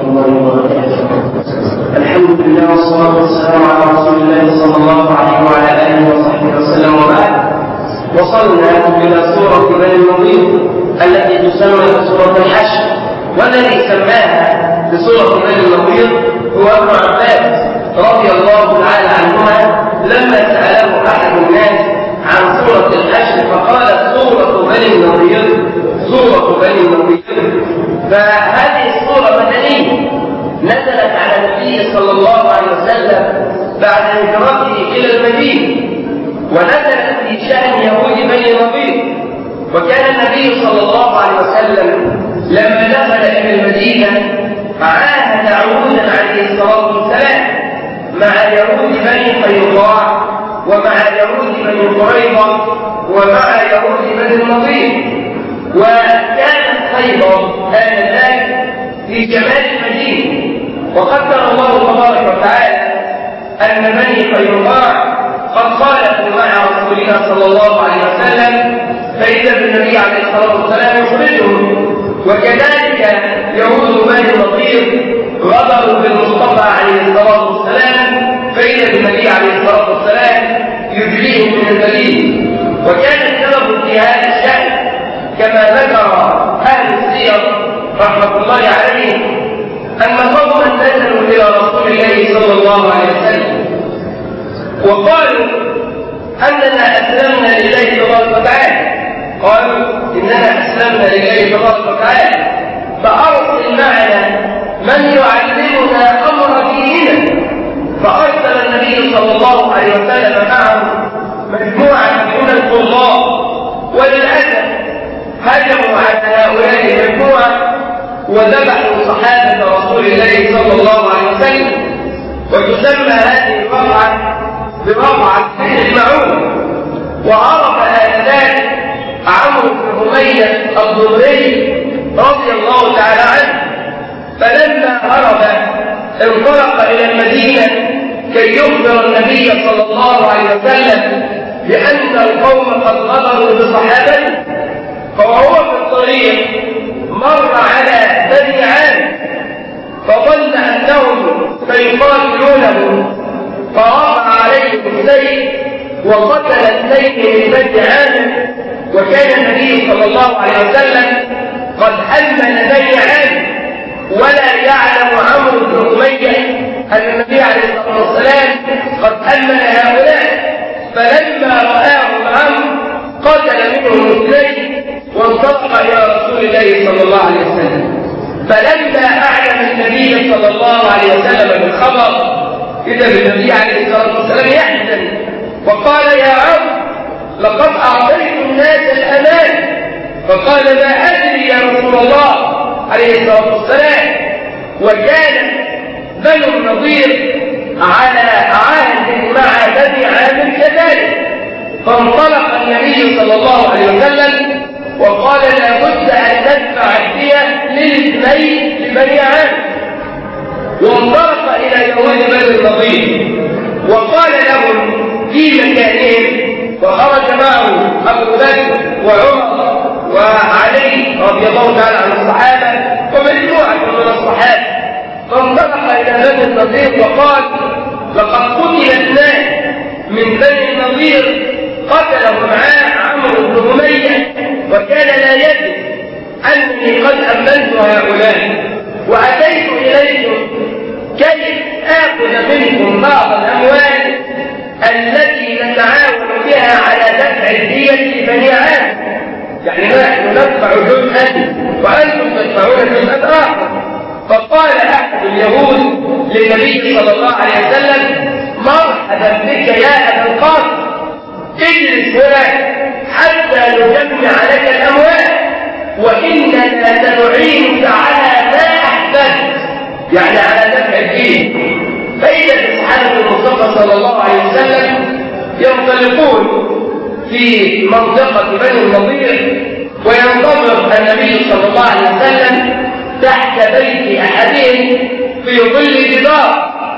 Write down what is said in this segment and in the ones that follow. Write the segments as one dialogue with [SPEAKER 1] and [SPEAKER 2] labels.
[SPEAKER 1] الله وبركاته. الحمد لله والصلاة والسلام على رسول الله صلى الله عليه وعلى آله وصحبه وسلم وبعد. وصلنا إلى سورة بني النضير التي تسمى بسورة الحشر، والذي سماها بسورة بني النضير هو ابن عباس رضي الله تعالى عنهما لما سأله أحد الناس عن سورة الحشر فقال سورة بني النضير سورة بني النضير. فهذه السورة مدنية نزلت على النبي صلى الله عليه وسلم بعد هجرته إلى المدينة، ونزلت في شأن يهود بني النضير. وكان النبي صلى الله عليه وسلم لما دخل إلى المدينة عاهد عهودا عليه الصلاة والسلام مع يهود بني قينقاع ومع يهود بني قريظة ومع يهود بني النضير. وكانت خيبر آنذاك في جمال المدينة، وقدر الله تبارك وتعالى أن بني قينقاع قد خالفوا مع رسول الله صلى الله عليه وسلم، فإذا بالنبي عليه الصلاة والسلام يخرجهم. وكذلك يهود بني النضير غدروا بالمصطفى عليه الصلاة والسلام، فإذا بالنبي عليه الصلاة والسلام يجريهم من المدينة. وكان السبب في هذا الشأن كما ذكر أهل السير رحمة الله عليهم أن قوما نزلوا إلى رسول الله صلى الله عليه وسلم وقالوا أننا أسلمنا لله تبارك وتعالى، قالوا إننا أسلمنا لله تبارك وتعالى فأرسل معنا من يعلمنا أمر ديننا. فأرسل النبي صلى الله عليه وسلم معه مجموعة من القراء، وللأسف هجموا على هؤلاء المجموعة وذبحوا صحابة رسول الله صلى الله عليه وسلم. وتسمى هذه الوقعة بوقعة بئر المعون. وعرف آنذاك عمرو بن أمية الضمري رضي الله تعالى عنه، فلما هرب انطلق إلى المدينة كي يخبر النبي صلى الله عليه وسلم بأن القوم قد غدروا بصحابته. فوهو في الطريق مر على بني عامر فظن أنهم سيقاتلونه، فرفع عليهم السيف وقتل اثنين من بني عامر. وكان النبي صلى الله عليه وسلم قد أمن بني عامر، ولا يعلم عمرو بن أمية أن النبي عليه الصلاة والسلام قد أمن هؤلاء. فلما رآهم عمرو قتل منهم اثنين وانطلق إلى رسول الله صلى الله عليه وسلم. فلما أعلم النبي صلى الله عليه وسلم بالخبر إذا بالنبي عليه الصلاة والسلام يحزن وقال يا عمرو لقد أعطيت الناس الأمان. فقال ما أدري يا رسول الله عليه الصلاة والسلام. وكان بنو النضير على عهد مع بني عامر كذلك. فانطلق النبي صلى الله عليه وسلم وقال لابد أن ندفع الدية للاثنين لبني عامر. وانطلق إلى يهود بني النضير وقال لهم في مكانهم، وخرج معه أبو بكر وعمر وعلي رضي الله تعالى عن الصحابة ومجموعة من الصحابة. فانطلق إلى بني النضير وقال لقد قتل اثنان من بني النضير قتله معاه عمرو بن أمية، وكان لا يدري أني قد أمنت هؤلاء وأتيت إليكم كي آخذ منكم بعض الأموال التي نتعاون بها على دفع الدية لبني عامر. يعني نحن ندفع جزءا وأنتم تدفعون جزءا آخر. فقال أحد اليهود للنبي صلى الله عليه وسلم مرحبا بك يا أبا القاسم، اجلس هنا حتى نجمع لك الأموال وإننا سنعينك على ما أحببت، يعني على دفع الدين. فإذا بصحابة المصطفى صلى الله عليه وسلم ينطلقون في منطقة بني النضير وينتظر النبي صلى الله عليه وسلم تحت بيت أحدهم في ظل جدار.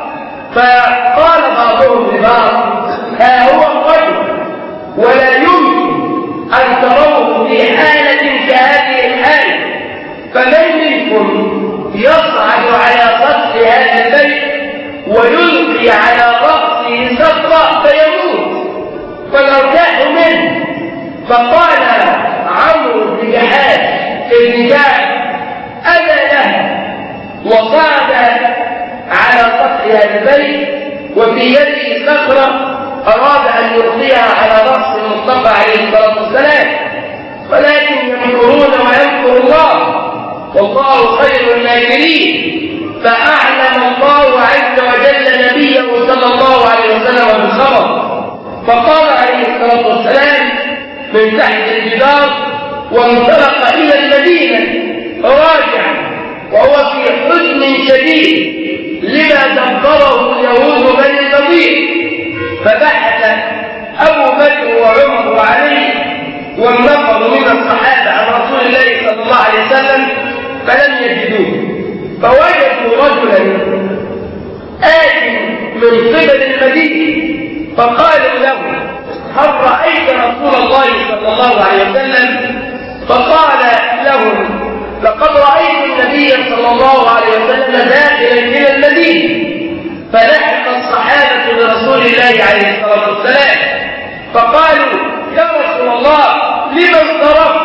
[SPEAKER 1] فقال بعضهم لبعض ها هو الرجل ولا يمكن أن تروه في حالة كهذه الحالة، فمن منكم يصعد على سطح هذا البيت ويلقي على رأسه سطرة فيموت فنرتاح منه. فقال عمرو بن جحاش بن كعب أنا له، وصعد على سطح هذا البيت وفي يده صخرة أراد أن يلقيها على رأس المصطفى عليه الصلاة والسلام، ولكن يمكرون ويمكر الله والله خير الماكرين. فأعلم الله عز وجل نبيه صلى الله عليه وسلم بالخبر، فقال عليه الصلاة والسلام من تحت الجدار وانطلق إلى المدينة راجعا وهو في حزن شديد لما دبره اليهود بني النضير. فبحث أبو بكر وعمر وعلي والنفر من الصحابة عن رسول الله صلى الله عليه وسلم فلم يجدوه، فوجدوا رجلا آت من قبل المدينة فقالوا له هل رأيت رسول الله صلى الله عليه وسلم؟ فقال لهم لقد رأيت النبي صلى الله عليه وسلم داخلا إلى المدينة. فلحق الصحابة برسول الله عليه الصلاة والسلام فقالوا يا رسول الله لما انصرفت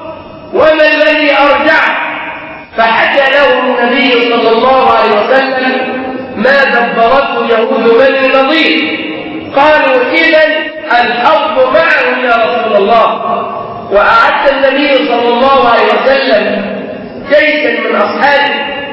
[SPEAKER 1] وما الذي أرجعت؟ فحكى لهم النبي صلى الله عليه وسلم ما دبرته يهود بني النضير. قالوا إذن الحظ معهم يا رسول الله. وأعد النبي صلى الله عليه وسلم جيشا من أصحابه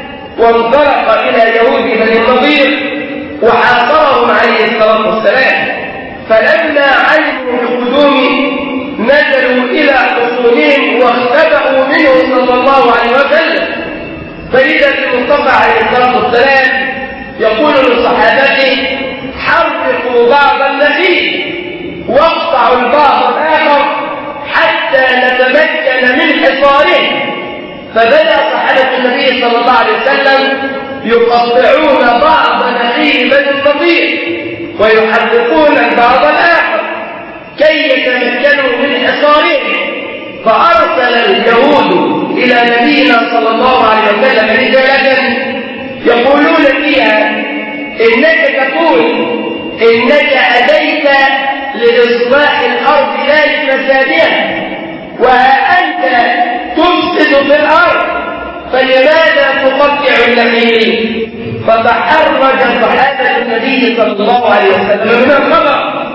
[SPEAKER 1] وانطلق إلى يهود بني النضير وحاصرهم عليه الصلاة والسلام. فلما علموا بقدومه نزلوا إلى حصونهم واختبأوا منه صلى الله عليه وسلم. فإذا المصطفى عليه الصلاة والسلام يقول لصحابته حرقوا بعض النخيل واقطعوا البعض الآخر حتى نتمكن من حصاره. فبدأ صحابة النبي صلى الله عليه وسلم يقطعون بعض نخيل بني النضير ويحرقون البعض الآخر كي يتمكنوا من حصارهم. فأرسل اليهود إلى نبينا صلى الله عليه وسلم رسالة يقولون فيها إنك تقول إنك أتيت لإصلاح الأرض لا لفسادها وها أنت تفسد في الأرض فلماذا تقطع النخيل؟ فتحرج صحابة النبي صلى الله عليه وسلم من الخبر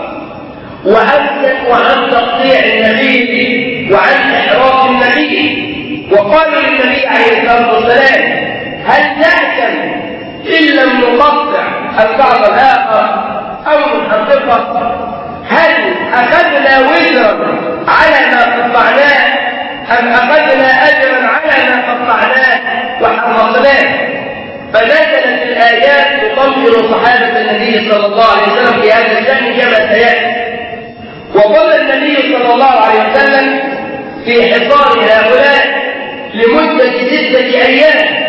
[SPEAKER 1] وأمسكوا عن تقطيع النخيل وعن إحراق النخيل وقالوا للنبي عليه الصلاة والسلام هل نأتم إن لم نقطع البعض الآخر أو نحرقه؟ هل أخذنا وزرا على ما قطعناه أم أخذنا أجرا على ما قطعناه وحرقناه؟ فنزلت الآيات تطمئن صحابة النبي صلى الله عليه وسلم في هذا الشأن كما سيأتي. وظل النبي صلى الله عليه وسلم في حصار هؤلاء لمدة 6 أيام،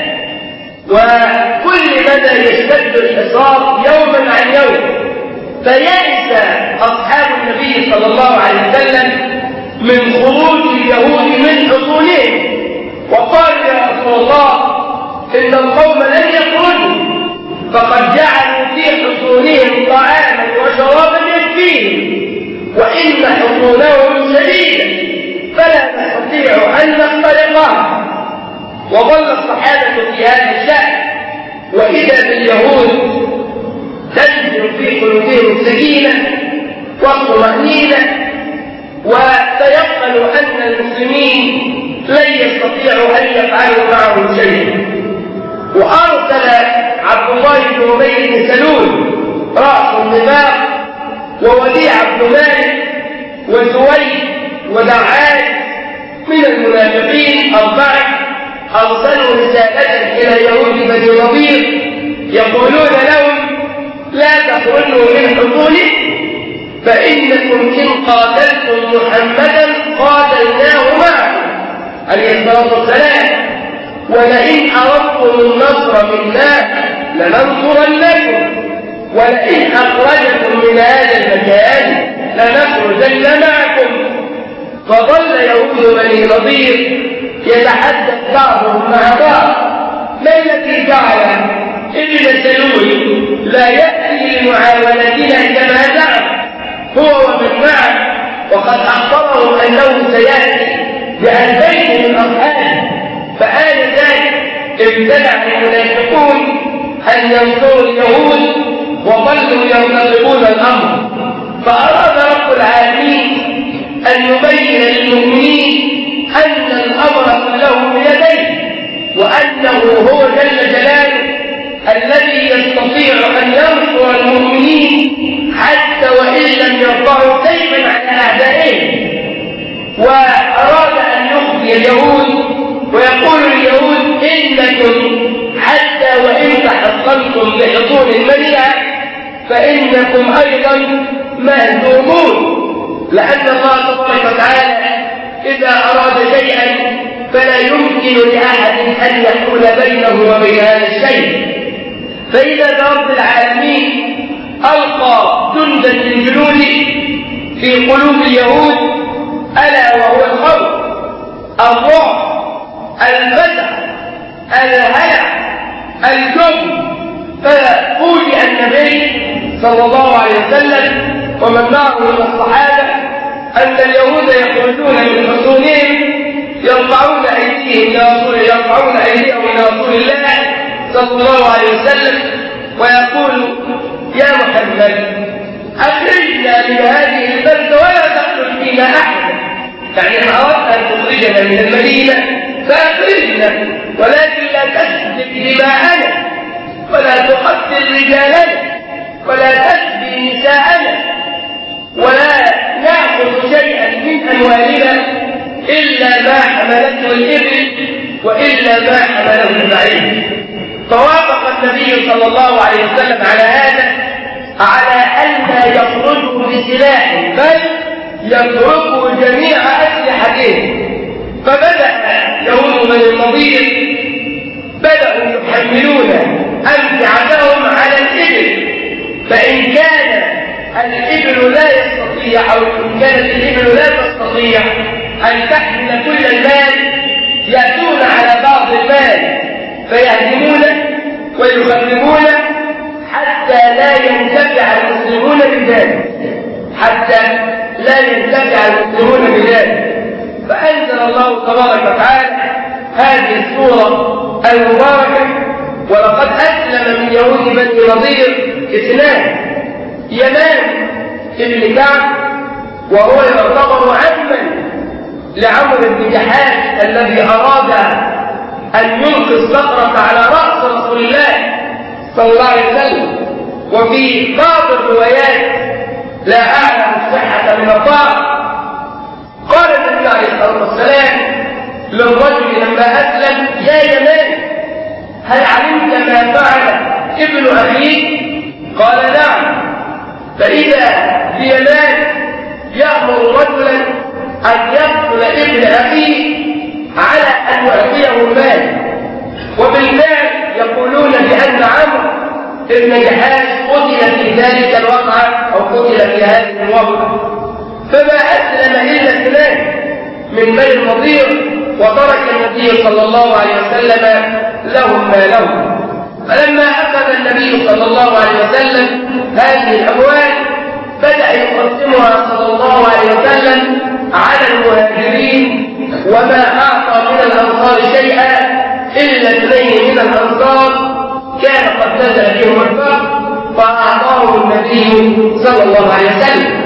[SPEAKER 1] وكل مدى يشتد الحصار يوما عن يوم. فيأس أصحاب النبي صلى الله عليه وسلم من خروج اليهود من حصونهم وقالوا يا رسول الله إن القوم لن يخرجوا فقد جعلوا في حصونهم طعاما وشرابا يكفيهم وإن حصونهم شديدة فلا نستطيع أن نخترقها. وظل الصحابة في هذا الشأن وإذا باليهود تنزل في قلوبهم السكينة والطمأنينة وتيقنوا أن المسلمين لن يستطيعوا أن يفعلوا معهم شيئا. وأرسل عبد الله بن أبي بن سلول رأس النفاق ووديع بن مالك وزويد ودعان من المنافقين 4 أرسلوا رسالة إلى يهود بني النضير يقولون لهم لا تخرجوا من حصونه فإنكم إن قاتلتم محمدا قاتلناه معكم عليه الصلاة والسلام ولئن أردتم النصر منا لننصرنكم ولئن أخرجكم من هذا المكان لنخرجن معكم. فظل يهود بني النضير يتحدث بعضهم مع بعض ما الذي جعل ابن سلول لا يأتي لمعاونتنا كما زعم هو ومن معه، وقد أخبرهم أنه سيأتي ب2000 من أصحابه؟ فآنذاك ابتدع المنافقون أن ينصروا اليهود وظلوا يرتقبون الأمر، فأراد رب العالمين أن يبين للمؤمنين أن الأمر كله بيديه، وأنه هو جل جلاله الذي يستطيع أن ينصر المؤمنين حتى وإن لم يرفعوا سيفا على أعدائهم. وأراد أن يخفي اليهود ويقول اليهود إنكم حتى وإن تحصنتم بحصون منيعة فإنكم أيضا مهزومون، لأن الله تبارك وتعالى إذا أراد شيئا فلا يمكن لأحد أن يحول بينه وبين هذا الشيء. فإذا رب العالمين ألقى جندا من جنوده في قلوب اليهود، ألا وهو الخوف، الرعب، الفزع، الهلع، الجبن. ففوجئ النبي صلى الله عليه وسلم ومن معه من الصحابة أن اليهود يخرجون من حصونهم يرفعون أيديهم إلى رسول الله صلى الله عليه وسلم ويقول: يا محمد أخرجنا من هذه البلدة ولا تقتل فينا أحدا. يعني إن أردت أن تخرجنا من المدينة فأخرجنا، ولكن لا تسفك دماءنا ولا تقتل رجالنا ولا تسبي نساءنا ولا نأخذ شيئا من أموالنا إلا ما حملته الإبل وإلا ما حمله البعير. فوافق النبي صلى الله عليه وسلم على هذا، على ألا يخرجوا بسلاح بل يتركوا جميع أسلحتهم. فبدأ يهود بني النضير بدأوا يحملون أمتعتهم على الإبل، فإن كان الإبل لا يستطيع أو إن كانت الإبل لا تستطيع أن تحمل كل المال يأتون على بعض المال فيهدمونه ويخربونه حتى لا ينتفع المسلمون بذلك، فأنزل الله تبارك وتعالى هذه السورة المباركة: ولقد أسلم من يهود بني نضير 2، يمان بن كعب وهو يعتبر عما لعمرو بن جحاش الذي أراد أن يلقي الصخرة على رأس رسول الله صلى الله عليه وسلم. وفي بعض الروايات لا أعلم الصحة من الضعف قال النبي عليه الصلاة والسلام للرجل لما أسلم: يا يمان هل علمت ما فعل ابن أخيك؟ قال: نعم. فإذا بيمان يأمر رجلا أن يقتل ابن أخيه على أن يعطيه المال، وبالمال يقولون بأن عمرو ابن جحاش قتل في ذلك الوقعة أو قتل في هذه الوقعة. فما أسلم إلا 2 من بني النضير، وترك النبي صلى الله عليه وسلم لهم ما لهم. فلما أخذ النبي صلى الله عليه وسلم هذه الأموال بدأ يقسمها صلى الله عليه وسلم على المهاجرين، وما أعطى من الأنصار شيئا إلا 2 من الأنصار كان قد نزل فيهم الفقر فأعطاهم النبي صلى الله عليه وسلم.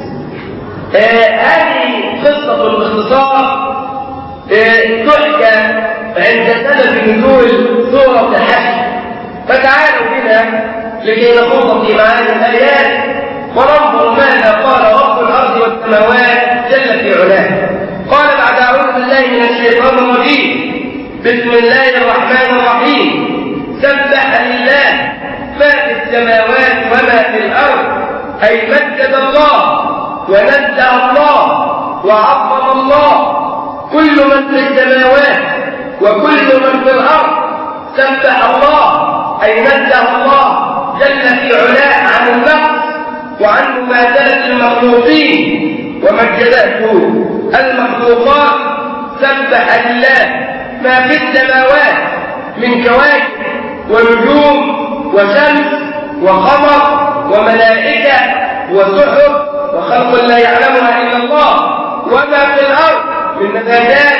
[SPEAKER 1] هذه قصة باختصار تحكى عند سبب نزول سورة الحشر. فتعالوا بنا لكي نخوض في معاني الآيات وننظر ماذا قال رب الأرض والسماوات جل في علاه. قال بعد: أعوذ بالله من الشيطان الرجيم، بسم الله الرحمن الرحيم. سبح لله ما في السماوات وما في الأرض، أي مجد الله ونزه الله وعظم الله. كل من في السماوات وكل من في الأرض سبح الله، أي نزه الله جل في علاه عن النقص وعن مماثلة المخلوقين ومجدته المخلوقات. سبح لله ما في السماوات من كواكب ونجوم وشمس وقمر وملائكة وسحب وخلق لا يعلمها إلا الله، وما في الأرض من نباتات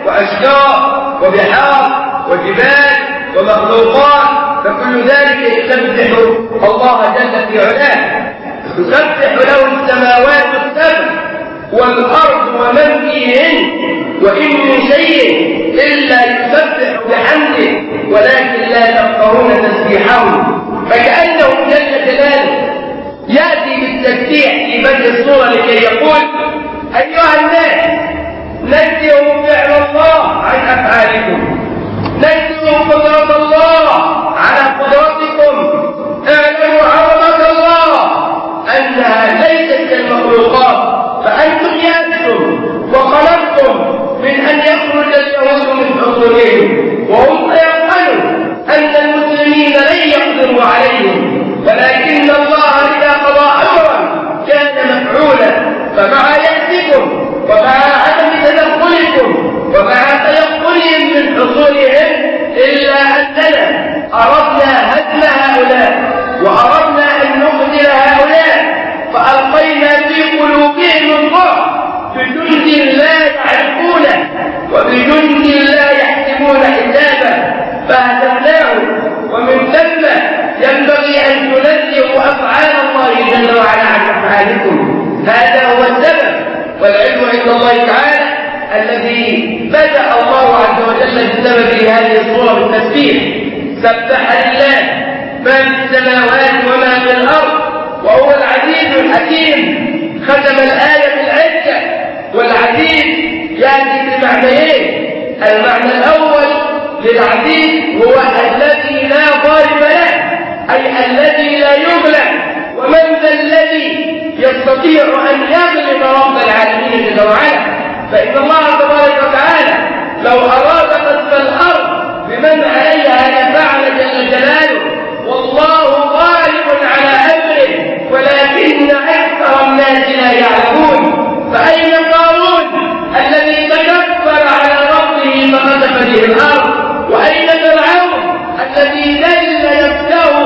[SPEAKER 1] وأشجار وبحار وجبال ومخلوقات، فكل ذلك يسبح الله جل في علاه. تسبح له السماوات السبع والأرض ومن فيهن، وإن من شيء إلا يسبح بحمده ولكن لا تفقهون تسبيحهم. فكأنه جل جلاله يأتي بالتسبيح في بدء السورة لكي يقول: أيها الناس، نزهوا فعل الله عن أفعالكم، نزهوا قدرة الله على قدرتكم، اعلموا عظمة الله أنها ليست كالمخلوقات، فأنتم يأتم وخلقتم من أن يخرج اليهود من حصولهم وهم يقولون أن المسلمين لن يقدروا عليهم، ولكن الله إذا قضى أمرا كان مفعولا. فمع يأتكم ومع عدم تدخلكم ومع تيقنهم من حصولهم إلا أننا أردنا هدم هؤلاء وأردنا أن نقتل هؤلاء، فألقينا في قلوبهم الرعب بجند لا يعرفونه وبجند لا يحسبون حسابه فهزمناهم. ومن ثم ينبغي أن تنزهوا أفعال الله جل وعلا عن أفعالكم. هذا هو السبب، والعلم عند الله تعالى الذي بدأ الله عز وجل بسبب هذه الصورة بالتسبيح. سبح لله ما في السماوات وما في الأرض وهو العزيز الحكيم. ختم الآية بالعزة، والعزيز يأتي بمعنيين: المعنى الأول للعزيز هو الذي لا غالب له، أي الذي لا يغلب. ومن ذا الذي يستطيع أن يغلب رب العالمين جل وعلا؟ فإن الله تبارك وتعالى لو أراد قذف الأرض بمن عليها لفعل جل جلاله، والله غالب على أمره ولكن أكثر الناس لا يعلمون. فأين قارون الذي تكبر على ربه فخسف به الأرض؟ وأين فرعون الذي ذل نفسه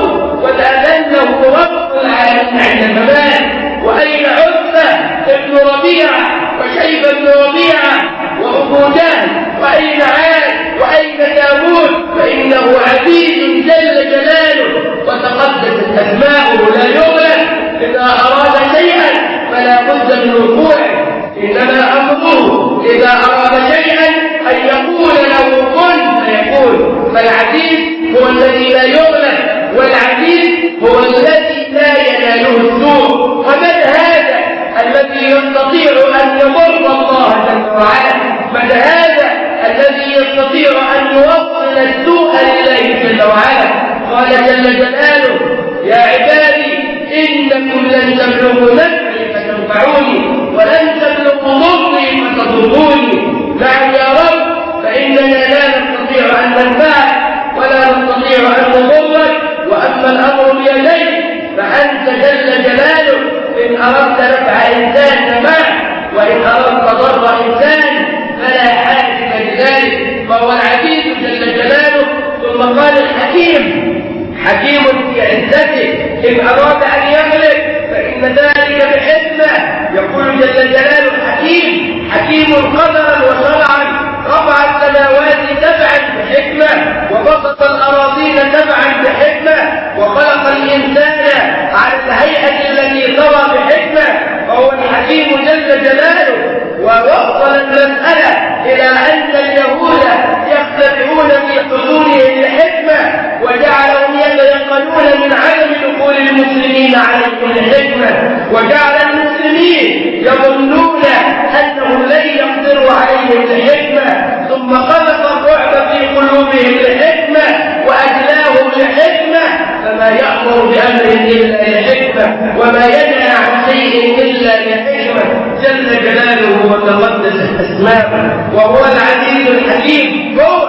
[SPEAKER 1] وتأذله رب العالمين عند الممات؟ وأين عتبة ابن ربيعة وشيبة بن ربيعة وأبو جهل؟ وأين عاد؟ وأين داوود؟ فإنه عزيز جل جلاله وتقدست أسماؤه لا يغلب. إذا أراد شيئا فلا بد من وقوعه، إنما أمره إذا أراد شيئا أن يقول له كن فيكون. فالعزيز هو الذي لا يغلب، والعزيز هو الذي لا يناله السوء. ومن هذا الذي يستطيع أن يضر الله جل وعلا؟ من هذا الذي يستطيع أن يوصل السوء لله جل وعلا؟ قال جل جلاله: يا عبادي إنكم لن تبلغوا نفعي فتنفعوني ولن تبلغوا ضري فتضروني. نعم يا رب، فإننا لا نستطيع أن ننفعك ولا نستطيع أن نضرك، وأما الأمر بيديك فأنت جل جلاله إن أردت نفع إنسان نفعت، وإن أردت ضر إنسان فلا حاجب لذلك، فهو العزيز جل جلاله. ثم قال الحكيم، حكيم في عزته، إن أراد أن يغلب فإن ذلك بحكمة. يقول جل جلاله حكيم، حكيم قدرا وشرعا. رفع السماوات سبعا بحكمة وبسط الأراضين سبعا بحكمة وخلق الإنسان على الهيئة التي ترى بحكمة، فهو الحكيم جل جلاله. ووصل المسألة إلى أن اليهود يختبئون في حصولهم الحكمة وجعلهم يتيقنون من عدم دخول المسلمين عليهم الحكمة، وجعل المسلمين يظنون أنهم لن يقدروا عليهم الحكمة، ثم خلق الرعب في قلوبهم الحكمة وأجلاهم الحكمة، فما يأمر بأمر إلا لحكمة وما ينهى عن شيء إلا لحكمة جل جلاله وتقدست أسماؤه. وهو العزيز الحكيم، هو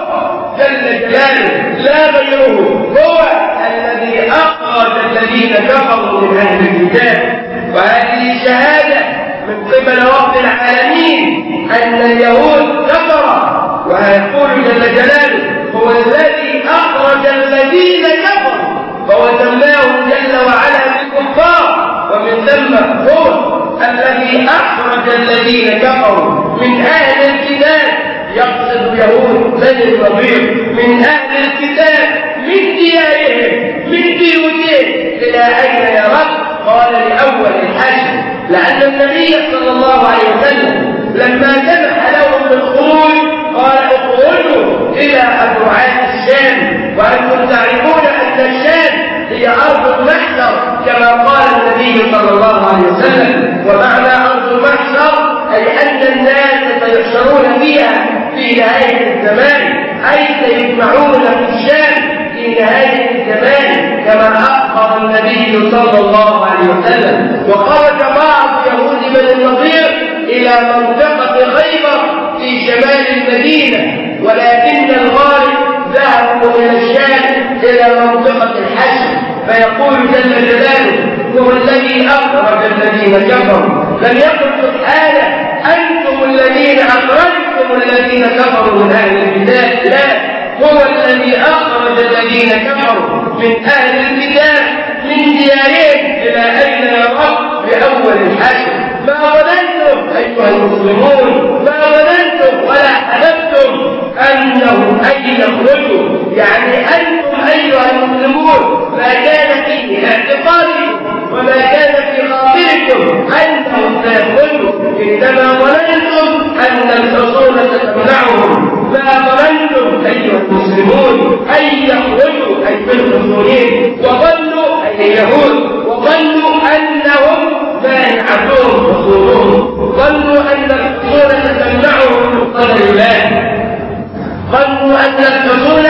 [SPEAKER 1] جل جلاله لا غيره، هو الذي أخرج الذين كفروا من أهل الكتاب. وهذه شهادة من قبل رب العالمين أن اليهود كفر، ويقول جل جلاله: هو الذي الذين كفروا فهو سماهم جل وعلا بالكفار، ومن ثم هو الذي أخرج الذين كفروا من أهل الكتاب، يقصد يهود بني النضير، من أهل الكتاب من ديارهم من بيوتهم إلى أين يا رب؟ قال لأول الحشر، لأن النبي صلى الله عليه وسلم لما سمح لهم بالخروج قال اخرجوا إلى أبرعات الشام، وأنتم تعرفون أن الشام هي أرض المحشر كما قال النبي صلى الله عليه وسلم. ومعنى أرض المحشر أي أن الناس سيحشرون فيها في نهاية الزمان، أي سيجمعون في الشام في نهاية الزمان كما أخبر النبي صلى الله عليه وسلم. وخرج بعض يهود بني النضير إلى منطقة خيبر في شمال المدينة، ولكن الغالب ذهبوا إلى الشام إلى منطقة الحشر. فيقول جل جلاله هو الذي أخرج الذين كفروا، لم يقل سبحانه أنتم الذين أخرجتم الذين كفروا من أهل الكتاب، لا، هو الذي أخرج الذين كفروا من أهل الكتاب من ديارهم إلى أين يا رب؟ لأول الحشر. ما ظننتم أيها المسلمون، ما ظننتم ولا حسبتم أنهم أن يخرجوا، يعني أنتم أيها المسلمون ما كان في اعتقادكم وما كان في خاطركم أنهم سيخرجوا، إنما ظننتم أن الحصول ستمنعهم. ما ظننتم أيها المسلمون أن يخرجوا أي بالحصولين، وظنوا أي اليهود، وظنوا أنهم مانعتهم حصولهم، ظنوا أن الحصول ستمنعهم من قدر الله، ظنوا أن الحصول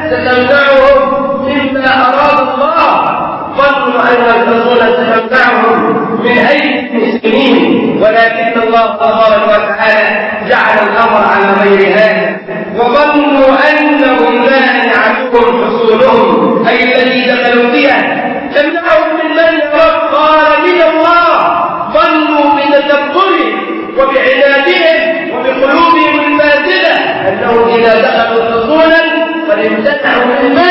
[SPEAKER 1] ستمنعهم مما أراد الله، ظنوا أن الحصول ستمنعهم من أيدي المسلمين، ولكن الله تبارك وتعالى جعل الأمر على غير هذا. وظنوا أنهم مانعتهم حصولهم أي الذي دخلوا فيها، تمنعهم من من رب؟ قال من الله. ظنوا بتكبرهم وبعنادهم وبقلوبهم الفاسدة أنهم إذا دخلوا حصولا قد امتنعوا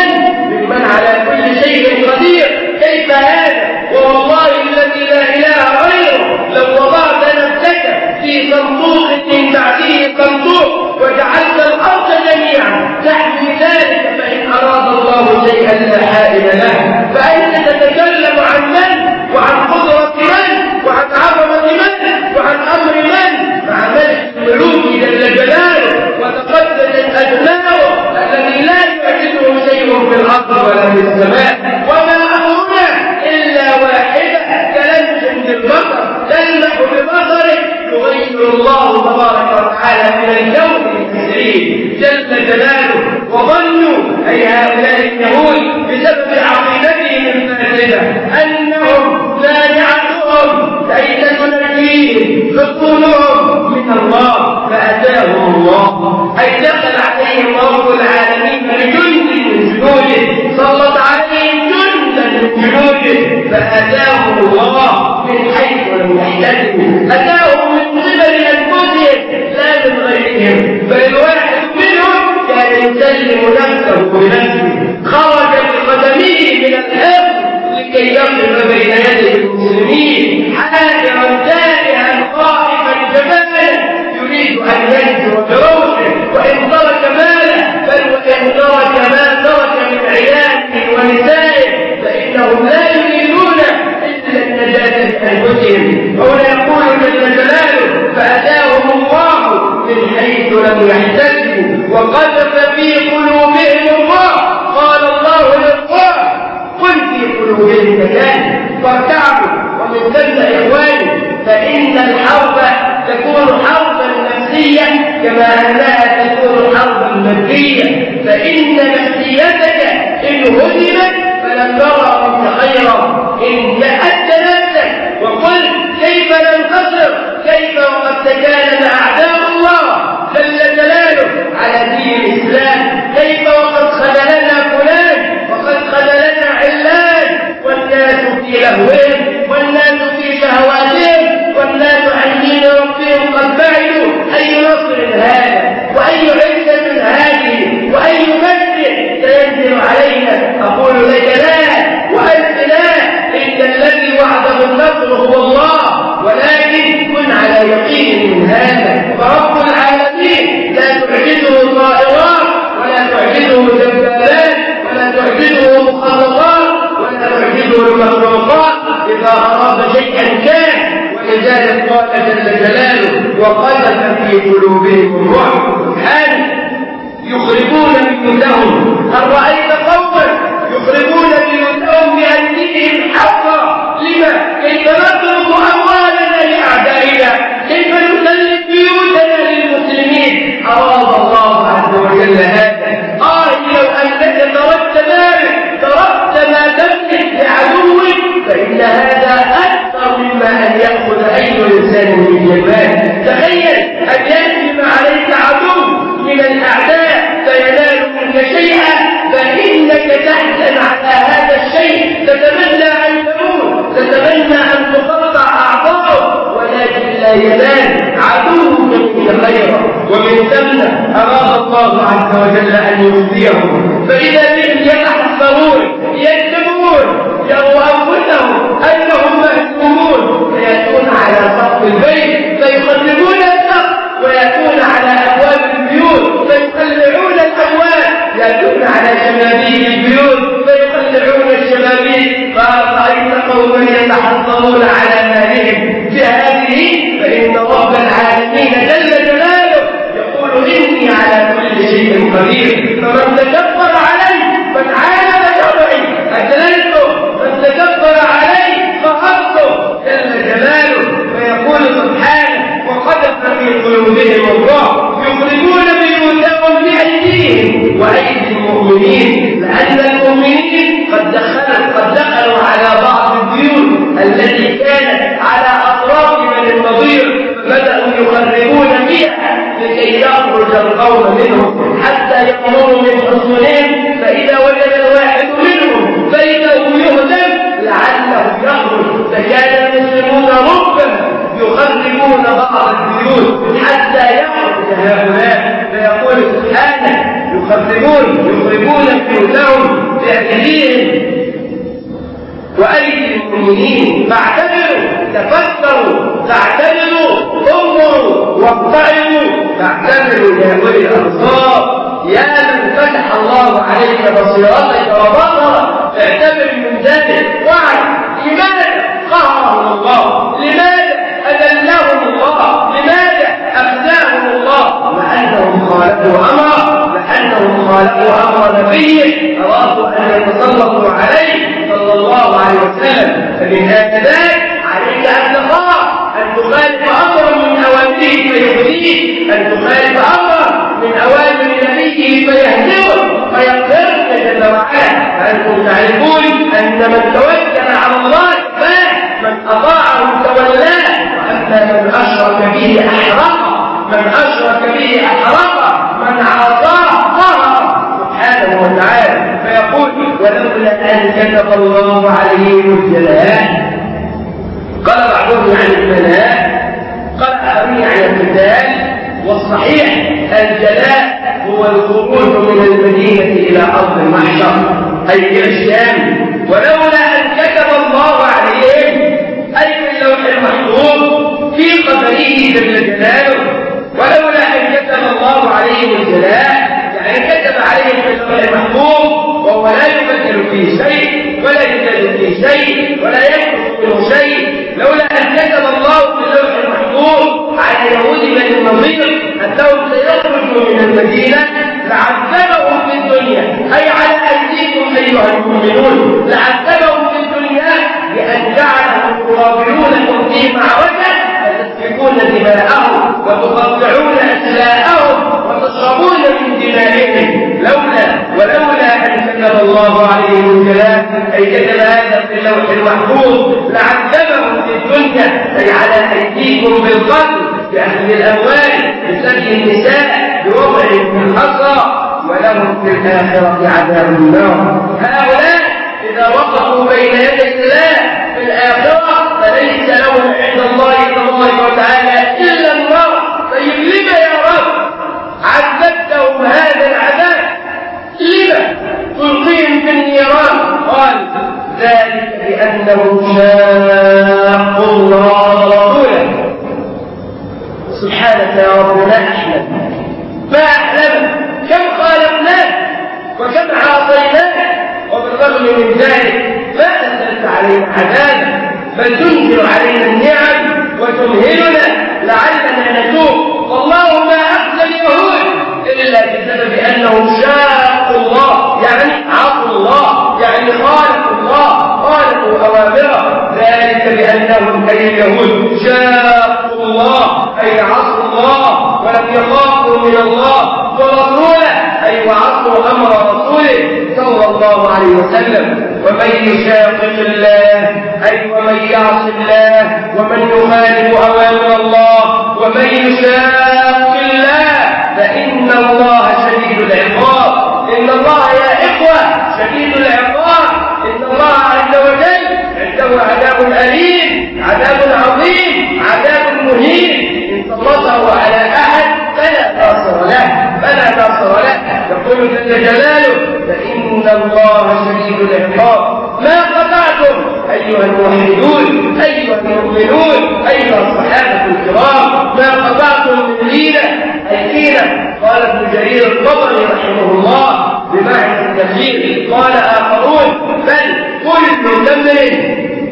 [SPEAKER 1] ممن على كل شيء قدير. كيف هذا؟ والله الذي لا إله غيره لو وضعت نفسك في صندوق من بعده صندوق وجعلت الأرض جميعا تحمي ذلك، فإن أراد الله شيئا لا حائل له. فأنت تتكلم عن من؟ وعن قدرة من؟ وعن عظمة من؟ وعن أمر من؟ مع ملك الملوك جل جلاله وتقدست أدناه الذي لا يعجزه شيء في الأرض ولا في السماء. وما أمرنا إلا واحدة كلمح بالبصر، تلمح ببصره يغير الله تبارك وتعالى من الكون التسعيد جل جلاله. وظنوا أي هؤلاء اليهود بسبب عقيدتهم الفاسدة أنهم مانعتهم أي تنجيهم حصولهم من الله، فأتاهم الله أي دخل عليهم رب العالمين بجند من جنوده، سلط عليهم جندا من جنوده، فأتاهم الله من حيث لم يحتسبوا، أتاهم من قبل أنفسهم لا من غيرهم. فالواحد منهم كان يسلم نفسه بنفسه، خرج بقدمه من الأرض لكي يقف بين يدي المسلمين حائرا تائها خائفا جبانا يريد أن ينجو بروحه، وإن ترك ماله بل وإن ترك ما ترك من عياله ونسائه فإنهم لا يريدون إلا النجاة بأنفسهم. هنا يقول جل جلاله فأتاهم الله من حيث لم يحتسبوا وقذف في قلوبهم الرعب. قال الله للرعب قل في قلوبهم مكان فارتعبوا. ومن ثم إخواني فإن الحرب تكون حربا نفسية كما أنها تكون حربا مادية، فإن نفسيتك إن هدمت فلن ترى منك خيرا. إن جهدت نفسك وقل كيف ننتصر، كيف وقد تكالب أعداء الله جل جلاله على دين الإسلام، كيف وقد خذلنا فلان وقد خذلنا علان، والناس في لهوهم والناس في شهواتهم والناس عن دين ربهم قد بعدوا. أي نصر هذا وأي عزة هذه وأي مجد سينزل علينا فرب العالمين لا تعجزه طائرات ولا تعجزه دبابات ولا تعجزه مخلطات ولا تعجزه المخلوقات إذا أراد شيئا كان. ولذلك قال جل جلاله وقذف في قلوبهم الرعب سبحانه يخربون بيوتهم. هل رأيت قوما يخربون بيوتهم بأيديهم حقا؟ لما؟ كيف نطلب أموالنا لأعدائنا؟ كيف نسلم بيوتنا للمسلمين؟ أراد الله عز وجل هذا. لو أنك تركت مالك تركت ما تملك لعدوك فإن هذا أكثر مما أن يأخذ أي إنسان من جمال. تخيل أن يهجم عليك عدو من الأعداء فينال منك شيئا فإنك تحزن على هذا الشيء، تتمنى أن تموت، تتمنى أن تقطع أعضاؤه، ولكن لا ينال عدوك منك خيرا. ومن ثم أراد الله عز وجل أن يرضيهم فإذا بهم يتحسرون يكذبون يروا أنفسهم أنهم مهزومون فيأتون على سقف البيت فيقلبون السقف ويأتون على أبواب البيوت فيقلعون الأبواب، يأتون على شبابيك البيوت فيقلعون الشبابيك. فرأيت قوما يتحصلون على مالهم بهذه فإن رب العالمين جل جلاله يقول إني على كل شيء قدير. فمن تكبر علي من عالم شرعي أجللته، من تكبر علي فأخذه جل جلاله. فيقول سبحانه وقذف في قلوبهم الرعب يخرجون بيوتهم بأيديهم وأيدي المؤمنين، لأن المؤمنين قد دخلوا على بعض البيوت التي كانت على أطراف بني النضير فبدأوا يخربون فيها لكي يخرج القوم منهم حتى يقوموا من حصونهم، فإذا وجد الواحد منهم بيته يهدم لعله يخرج. فكان المسلمون ربما يخربون بعض البيوت حتى يخرج هؤلاء. فيقول سبحانه يخربون بيوتهم بأيديهم وأيدي المؤمنين. فاعتبروا، تفكروا، تعتبروا، انظروا واتعظوا، تعتبروا يا أولي الأبصار يا من فتح الله عليك بصيرتك وبصرك، اعتبر من ذلك واعلم لماذا قهرهم الله، لماذا أذلهم الله، لماذا أخزاهم الله؟ لأنهم خالفوا أمر نبيه أرادوا أن يتسلطوا عليه صلى الله عليه وسلم. فمن ذلك عليك أن تخاف أن تخالف أمرا من أوامره فيهديك، أن تخالف أمرا من أوامر نبيه فيهدمه فيغفرك جل وعلا. فأنتم تعرفون أن من توكل على الله من أطاعه تولاه، وأما من أشرك به أحرق، من عصاه قهر سبحانه وتعالى. فيقول ولولا أن كتب الله عليهم الجلاء، قال بعضهم عن البلاء، قال آخرين عن القتال. والصحيح الجلاء هو الخروج من المدينة إلى أرض المحشر أي إلى الشام. ولولا أن كتب الله عليهم أي في اللوح المحفوظ في قدره جل جلاله، ولولا أن كتب الله عليهم الجلاء يعني كتب عليهم في اللوح المحفوظ وهو لا يبدل فيه شيء ولا يزال فيه شيء ولا ينقص منه شيء. لولا أن كتب الله في اللوح المحفوظ على يهود بني النضير أنهم سيخرجوا من المدينة لعذبهم في الدنيا أي على أيديكم أيها المؤمنون، لعذبهم في الدنيا بأن جعلهم يقابلونكم في معركة فتسفكون دماءهم وتقطعون أسلاءهم وتشربون من دمائهم. ولولا أن كتب الله عليهم الجلاء أي كتب هذا في اللوح المحفوظ لعذبهم في الدنيا أي على أيديكم بالقتل، بأخذ الأموال، بسبي النساء، بوضع الحصى، ولهم في الآخرة عذاب النار. هؤلاء إذا وقفوا بين يدي الله في الآخرة فليس لهم عند الله تبارك وتعالى إلا النار. طيب لما يا رب عذبتهم هذا العذاب؟ لما تلقيهم في النيران؟ قال ذلك بأنهم شاقوا الله ورسوله. سبحانك يا رب ما أحلم ما أحلم كم خالقناك وكم عاصيناك وبالرغم من ذلك ما أنزلت علينا عذابا بل تنزل علينا النعم وتمهلنا لعلنا نتوب. والله ما أخزى اليهود إلا بسبب أنهم شاقوا الله يعني عصوا الله يعني خالفوا الله خالفوا أوامره ذلك بأنهم أي اليهود شاقوا الله أي عصوا الله ولم يخافوا من الله ورسوله أي وعصوا أمر رسوله صلى الله عليه وسلم. ومن يشاقق الله أي ومن يعص الله ومن يخالف أوامر الله ومن يشاق الله فإن الله شديد العقاب. إن الله يا إخوة شديد العقاب. إن الله عز وجل عنده عذاب أليم عذاب عظيم عذاب مهين إن سلطه على أحد فلا ناصر له. يقول جل جلاله فإن الله شديد العقاب. ما قطعتم أيها الموحدون أيها المؤمنون أيها الصحابة الكرام ما قطعتم من لينة أي لينة. قال ابن جرير الطبري رحمه الله بمعنى التفسير قال آخرون بل كل تمر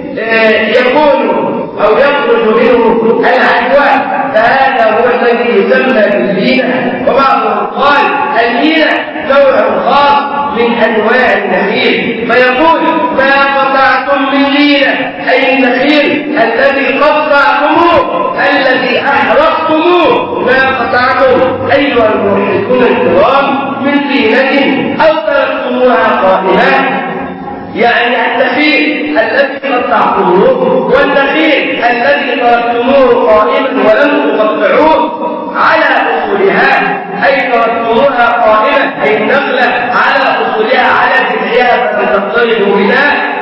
[SPEAKER 1] يكون أو يخرج منه العدوى فهذا هو الذي يسمى باللينة. وبعضهم قال اللينة نوع خاص من أنواع النخيل فيقول ما قطعتم من لينة أي النخيل الذي قطعتموه الذي أحرقتموه ما قطعتم أيها الموحدون الكرام من لينة أو تركتموها قائمة يعني النخيل الذي قطعتموه والنخيل الذي تركتموه قائما ولم تقطعوه على أصولها أي تركتموها قائمة أي النخلة على أصولها على جذعها فتنطلقوا بها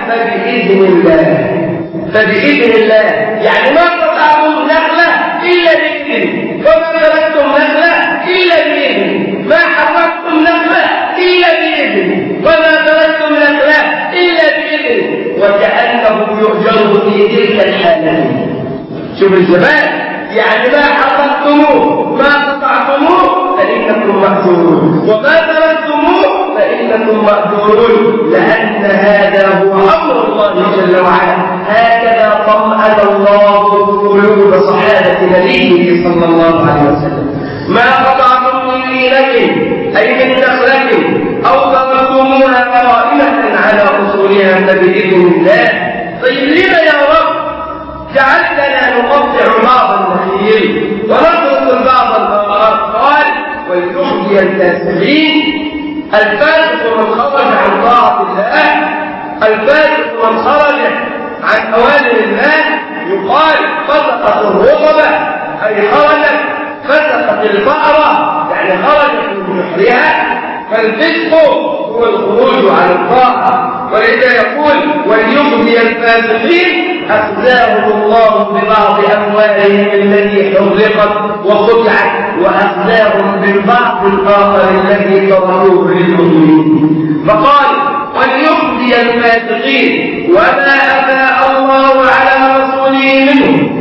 [SPEAKER 1] فبإذن الله يعني ما قطعتم نخلة إلا بإذن وما تركتم نخلة إلا بإذن ما حركتم نخلة إلا بإذن وما تركتم نخلة إلا بإذن وكأنه يؤجر في تلك الحالتين. شوف الزمان يعني ما حركتموه ما قطعتموه فإنكم مأجورون وما تركتموه فإنكم مأجورون لأن هذا هو أمر الله جل وعلا. هكذا طمأن الله قلوب صحابة نبيه صلى الله عليه وسلم. ما قطعتم من لينة أي من نخلة أو تركتموها قائمة على أصولها فبإذن الله. طيب لما يا رب جعلتنا نقطع بعض النخيل ونترك بعض الثمرات؟ قال وليخزي الفاسقين. الفاسق من خرج عن طاعة الله الفاسق من خرج عن أوامر الله يقال فسقت الرقبة أي خرجت فسقت البقرة يعني خرجت من جحرها. فالفسق هو الخروج عن الطاعة ولذا يقول وليخزي الفاسقين أخزاهم الله ببعض أموالهم التي حرقت وقطعت وأخزاهم بالبعض الآخر الذي تركوه للمؤمنين. فقال وليخزي الفاسقين وما أفاء الله على رسوله منهم.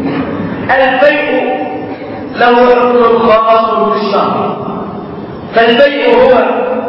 [SPEAKER 1] البيع له حكم خاص بالشرع فالبيع هو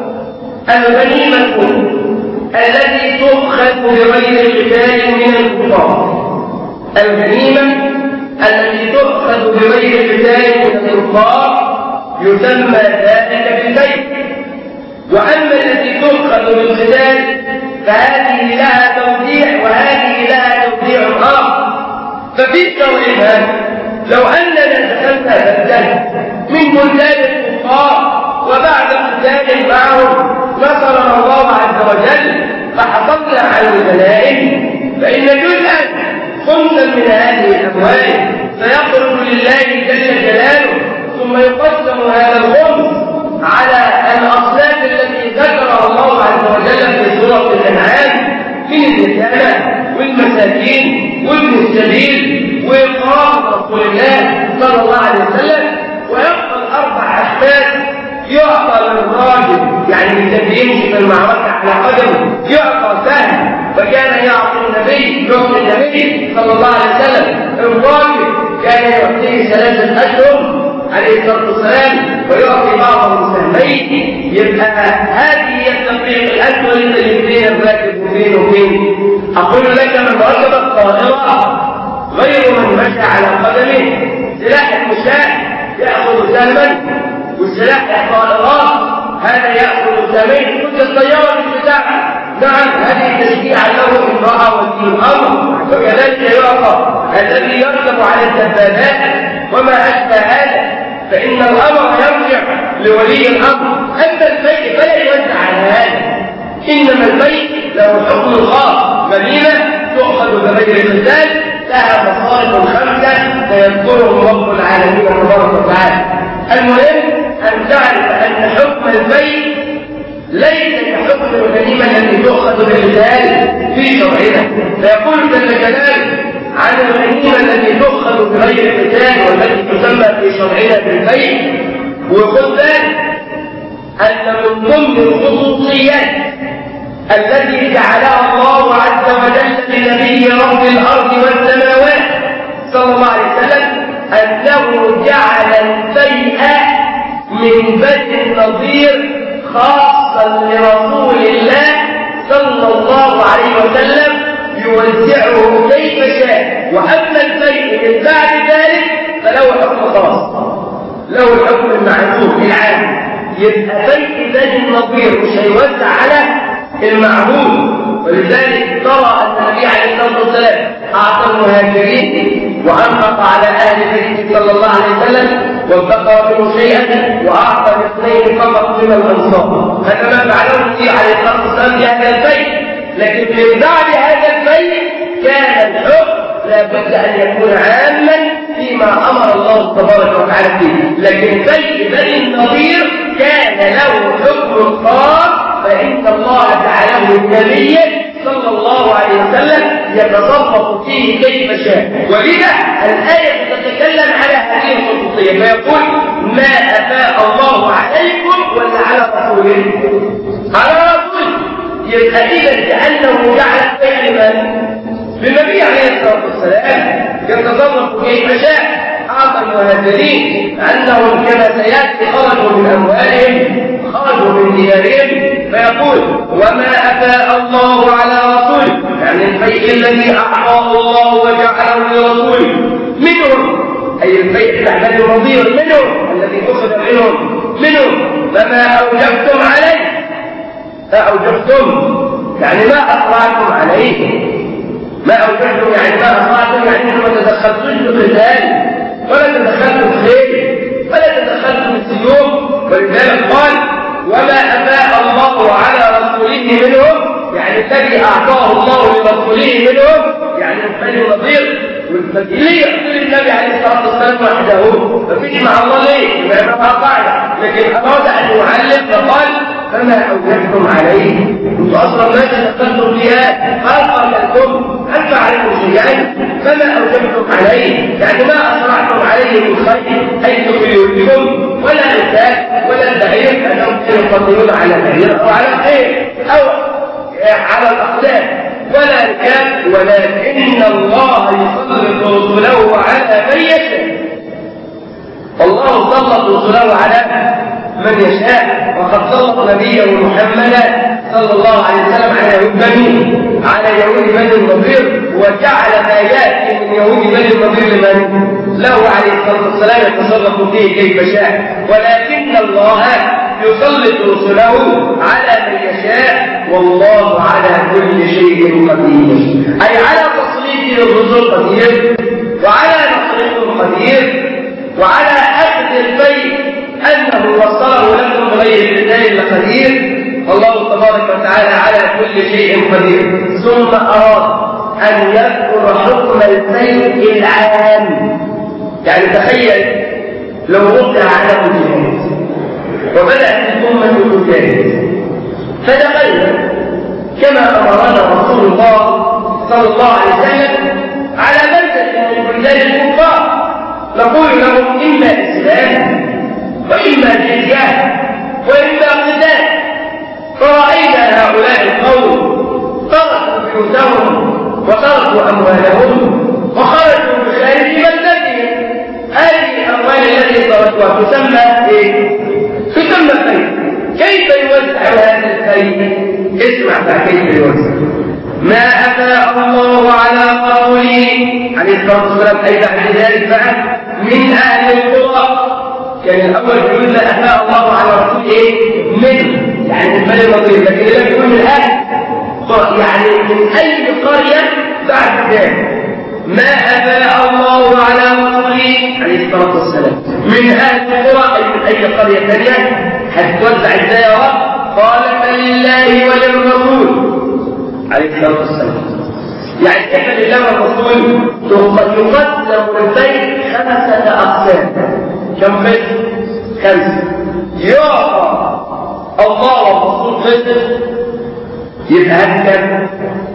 [SPEAKER 1] الغنيمة التي تؤخذ بغير قتال من الكفار. الغنيمة التي تؤخذ بغير قتال من الكفار يسمى ذلك بالبيع. وأما التي تؤخذ بالقتال فهذه لها توديع وهذه لها توديع آخر. ففي شرعها لو أننا دخلنا بلدا من بلدان الكفار وبعد قتال معهم نصرنا الله عز وجل فحصلنا على الغنائم فإن جزءا خمسا من هذه الأموال سيخرج لله جل جلاله ثم يقسم هذا الخمس على الأصناف التي ذكرها الله عز وجل في سورة الأنعام من اليتامى والمساكين وابن السبيل وإقامة رسول الله صلى الله عليه وسلم. ويبقى الأربع أحداث يعطى للراجل يعني الذي يمشي في المعركة على قدمه يعطى سهم فكان يعطي النبي صلى الله عليه وسلم. الراجل وكان يعطيه 3 أسهم عليه الصلاة والسلام ويعطي بعضهم سهمين، يبقى هذه هي التفريق الأسود الذي بين الراكب وبين أقول لك من ركب الطائرة غير من مشى على قدمه. سلاح المشاة يأخذ سهما، والسلاح الطائرات هذا يأخذ سهمين. كنت الطيارة بتاعها نعم هذه تشجيعا له امرأة ولي الأمر، وكذلك يعطى الذي يركب على الدبابات وما أشبه هذا، فإن الأمر يرجع لولي الأمر. أما البيت فلا يوزع على هذا، إنما البيت له حكم خاص. مدينة تؤخذ بغير قتال لها مصارف 5 سيذكرهم رب العالمين تبارك وتعالى. المهم أن تعرف أن حكم البيت ليس كحكم الغنيمة التي تؤخذ بالقتال في شرعنا. فيقول جل جلاله عن الغنيمة التي تؤخذ بغير قتال والتي تسمى في شرعنا بالبيت. وخذ بالك أن من ضمن الخصوصيات التي جعلها الله عز وجل لنبي رب الأرض والسماوات صلى الله عليه وسلم أنه جعل البيع من بني النضير خاصا لرسول الله صلى الله عليه وسلم يوزعه كيف شاء. وأما البيع من بعد ذلك فله حكم خاص، له الحكم المعلوم العام. يبقى بيع بني النضير مش هيوزع على المعهود. ولذلك ترى أن النبي عليه الصلاة والسلام أعطى المهاجرين وأنفق على أهل بيته صلى الله عليه وسلم وابتقى منه شيئا وأعطى الاثنين فقط من الأنصار. هذا ما فعله النبي عليه الصلاة والسلام في هذا البيت. لكن من بعد هذا البيت كان الحكم لابد أن يكون عاما فيما أمر الله تبارك وتعالى فيه. لكن بيع بني النضير كان له حكم خاص، فإن الله جعله نبيا صلى الله عليه وسلم يتصرف فيه كيف شاء. ولذا الآية تتكلم على هذه الخصوصية فيقول ما أفاء الله عليكم ولا على رسوله؟ على رسوله. يبقى إذا كأنه جعل البيع للنبي عليه الصلاة والسلام يتصرف كيف شاء. أعطى المهاجرين أنهم كما سيأتي خرجوا من أموالهم خرجوا من ديارهم، فيقول وما أفاء الله على رسوله، يعني البيع الذي أعطاه الله وجعله لرسوله منهم، أي البيع بتاع بني النضير منهم الذي أخذ منهم فما أوجبتم عليه. فأوجبتم يعني ما أطلعتم عليه، ما أوجبتم يعني ما أطلعتم، يعني ما تدخلتوش بالقتال ولا تدخلتم خير ولا تدخلتم السيوف. ولذلك قال وما أفاء الله على رسوله منهم، يعني الذي أعطاه الله لرسوله منهم يعني بني النضير. ليه يقتل النبي عليه الصلاة والسلام وحده؟ ففيش مع الله ليه؟ ما قاعدة. لكن أراد أن يعلم فقال فما أوجبتم عليه، انتم أصلا ما تدخلتم فيها قاتلتم هل فعلتم شيئا؟ فما أوجبتم عليه يعني ما أسرعتم عليه من خير أي خيولكم ولا نساء ولا البعير أنهم يقاتلون على البعير أو على الخير أو على الأقدام ولا ركاب، ولكن الله يسلط رسله على من يشاء. الله سلط رسله على من يشاء، وقد سلط نبيه محمدا صلى الله عليه وسلم على يهود بني النضير، وجعل ما ياتي من يهود بني النضير لمن له عليه الصلاه والسلام يتصرف فيه كيف شاء. ولكن الله يسلط رسله على من يشاء والله على كل شيء قدير، أي على تسليط الرسل قدير وعلى نصرهم قدير وعلى أخذ البيت أنه وصله لكم بغير قتال قدير. والله تبارك وتعالى على كل شيء قدير. ثم أراد أن يذكر حكم البيت العام. يعني تخيل لو وقع على مجاهد وبدأت الأمة تجاهد فدخلنا كما أمرنا رسول الله صلى الله عليه وسلم على بلدة من بلدان الكفار نقول لهم إما إسلام وإما جزية وإما قتال. فرأينا هؤلاء القوم تركوا بيوتهم وتركوا أموالهم وخرجوا بخارج بلدتهم الإخوة تسمى إيه؟ تسمى الفيء. كيف يوزع هذا الفيء؟ اسمع بقى كيف يوزع. ما أفاء الله على رسوله عليه الصلاة والسلام أي بعد ذلك بقى من أهل القرى. كان الأول يقول ما أفاء الله على رسوله إيه؟ من يعني المال النظير، لكن لم يقول من أهل يعني من أي قرية بعد ذلك. ما أفاء الله على رسوله عليه الصلاة والسلام من أهل القرى أي من أي قرية ثانية هتوزع ازاي يا رب؟ قال فلله وللرسول عليه الصلاة والسلام. يعني كيف لله والرسول يقدم البيت 5 أقسام. كم قسم؟ 5. يعطى الله والرسول قسم يبقى هكذا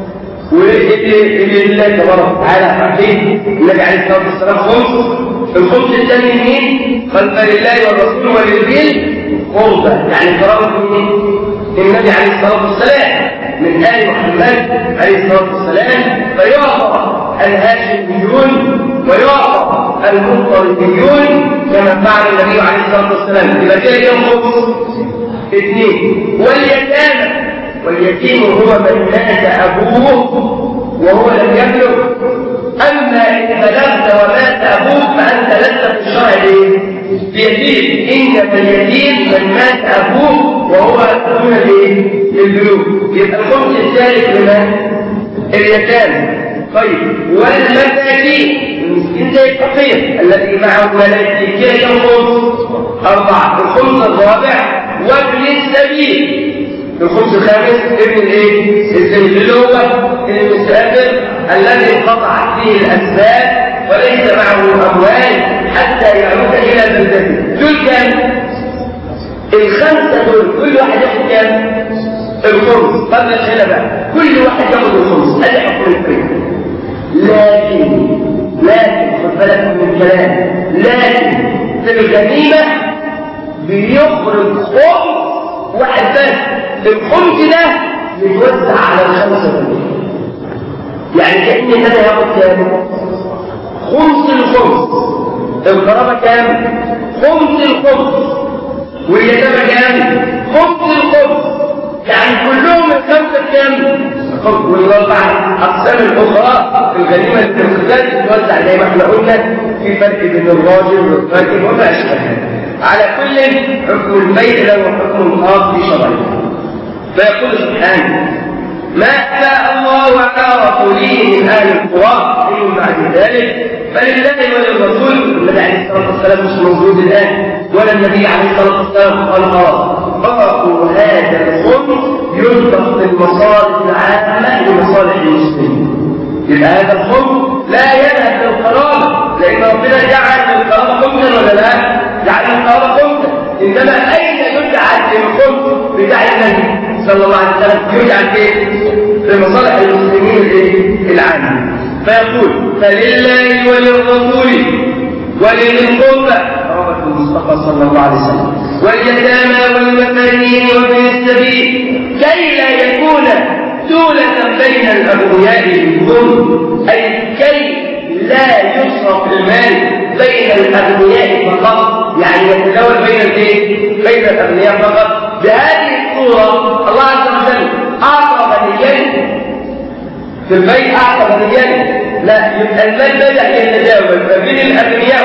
[SPEAKER 1] ولله تبارك وتعالى عارفين النبي عليه الصلاه والسلام خمس. الخمس الثاني مين؟ قال فلله والرسول وللذي قربى يعني قرابه مين؟ النبي عليه الصلاه والسلام من ال محمد عليه الصلاه والسلام. فيعطى الهاشميون ويعطى المطلبيون كما فعل النبي عليه الصلاه والسلام. يبقى كده كم خمس؟ 2. واليتامى واليتيم هو من مات أبوه وهو لم يبلغ. أما إن بلغت ومات أبوك فأنت لست في الشرع بيتيم. إنما اليتيم من مات أبوه وهو دون للبلوغ. يبقى الخمس الثالث لمن؟ اليتامى. طيب والمساكين المسكين زي الفقير الذي معه ملائكة كده كم خمس؟ 4. الخمس الرابع وابن السبيل. الخمس الخامس ابن الايه؟ السبيل اللي هو المسافر الذي انقطعت فيه الاسباب وليس معه اموال حتى يعود الى بلدته. دول كام؟ ال5 دول كل واحد ياخد كام؟ الخمس. طب هنا بقى كل واحد ياخد الخمس. ادي حكم الفقه. لكن خد بالك من الكلام. لكن في الغنيمه بيخرج خمس واحد بس. الخمس ده يتوزع على ال5 دول. يعني كأن انا هاخد كام؟ خمس الخمس. القرابة كام؟ خمس الخمس. واليتامى كام؟ خمس الخمس. يعني كلهم ال5 كام؟ والاربع اقسام الاخرى في الغنيمه الاقتصاد تتوزع زي ما احنا قلنا. في فرق بين الراجل والراجل وما اشبه. على كل حكم البيت له حكم خاص في شرعه. فيقول سبحانه ما أفاء الله على رسوله من أهل القرى من بعد ذلك فلله وللرسول. النبي عليه الصلاة والسلام مش موجود الآن ولا النبي عليه الصلاة والسلام قال خلاص هذا الخمس ينفق في المصالح العامة لمصالح المسلمين. يبقى هذا الخمس لا يذهب للقرابة لأن ربنا جعل للقرابة خمسا ولا لا؟ جعل للقرابة خمسا. إنما أين يجعل الخمس بتاع النبي صلى الله عليه وسلم؟ يجعل في مصالح المسلمين العامة. فيقول فلله وللرسول ولذي القربى قرابة المصطفى صلى الله عليه وسلم واليتامى والمساكين وابن السبيل كي لا يكون دولة بين الأغنياء منكم. أي كي لا يصرف المال بين الأغنياء فقط. يعني يتداول بين الأغنياء فقط. بهذه الصورة الله عز وجل أعطى غنيين في البيت أعطى غنيين. لا يبقى المال بدأ يتداول ما بين الأغنياء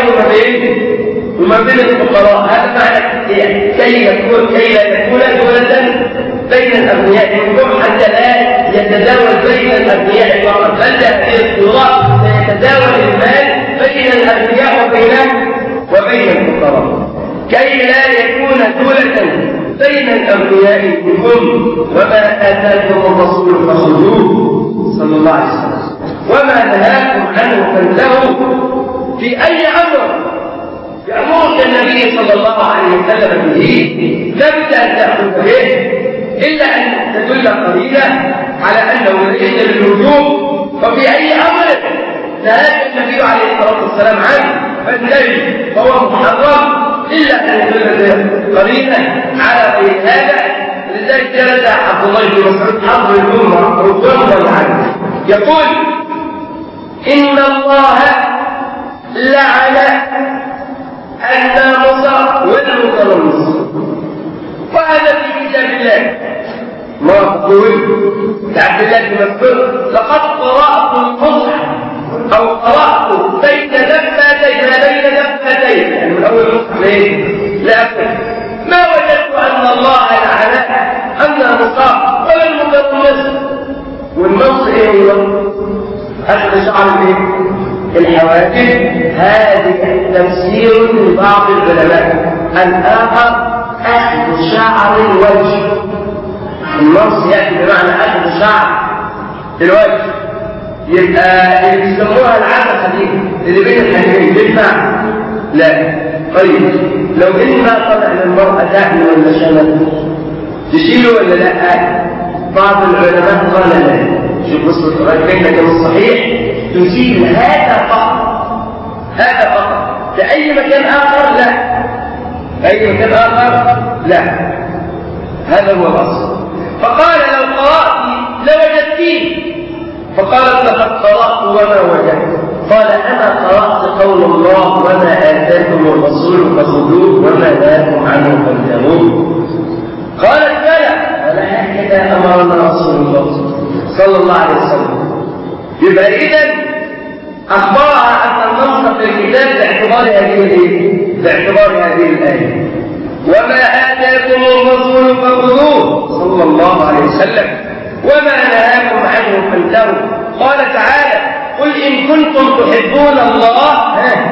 [SPEAKER 1] وما بين الفقراء. هذا معنى كي لا يكون دولة بين الأغنياء منكم حتى لا يتداول بين الأغنياء فقط. بل هذه الصورة سيتداول المال بين الأغنياء وبين الفقراء كي لا يكون دولة بين الأغنياء منكم. وما آتاكم الرسول فخذوه صلى الله عليه وسلم وما نهاكم عنه فانتهوا. في أي أمر يأمرك النبي صلى الله عليه وسلم به تبدأ تأخذ به إلا أن تدل قليلا على أنه ليس للوجوب. وفي أي أمر نهاك النبي عليه الصلاة والسلام عنه فانتهي فهو محرم إلا أن يدل قليلا على غير هذا. لذلك جلس عبد الله بن مسعود حضر الأمة رضي الله عنه يقول إن الله لعن الناموس والمتنمص. وهذا في كتاب الله. ما تقول لعبد الله بن مسعود لقد قرأت المصحف أو قرأت بين دفتين يعني من أول مصحف لا أفهم ما وجدت أن الله لعنه أن المصاب ولا المتنمص. والنص إيه هو؟ أخذ شعر الحواجب. هذه تفسير لبعض العلماء. الآخر أخذ شعر الوجه. النص يأتي بمعنى أخذ شعر الوجه. يبقى اللي بيسموها العبثة دي اللي بين الحاجبين تنفع؟ لا. طيب لو إن طلع للمرأة دعم ولا شمل تشيله ولا لا؟ بعض العلماء قال لا. شوف وصل القرآن بينك الصحيح تزيل هذا فقط. في أي مكان آخر لا. أي مكان آخر لا. هذا هو الأصل. فقال لو قرأت لوجدتيه. فقالت لقد قرأت وما وجدت. قال أنا قرأت قول الله وما آتاكم الرسول فخذوه وما نهاكم عنه فانتهوا. قالت بلى. قال هكذا أمرنا رسول الله صلى الله عليه وسلم. يبقى إذن أخبرها أن النص في الكتاب باعتبار هذه الآية. وما آتاكم الرسول فخذوه صلى الله عليه وسلم وما نهاكم عنه فانتهوا. قال تعالى قل إن كنتم تحبون الله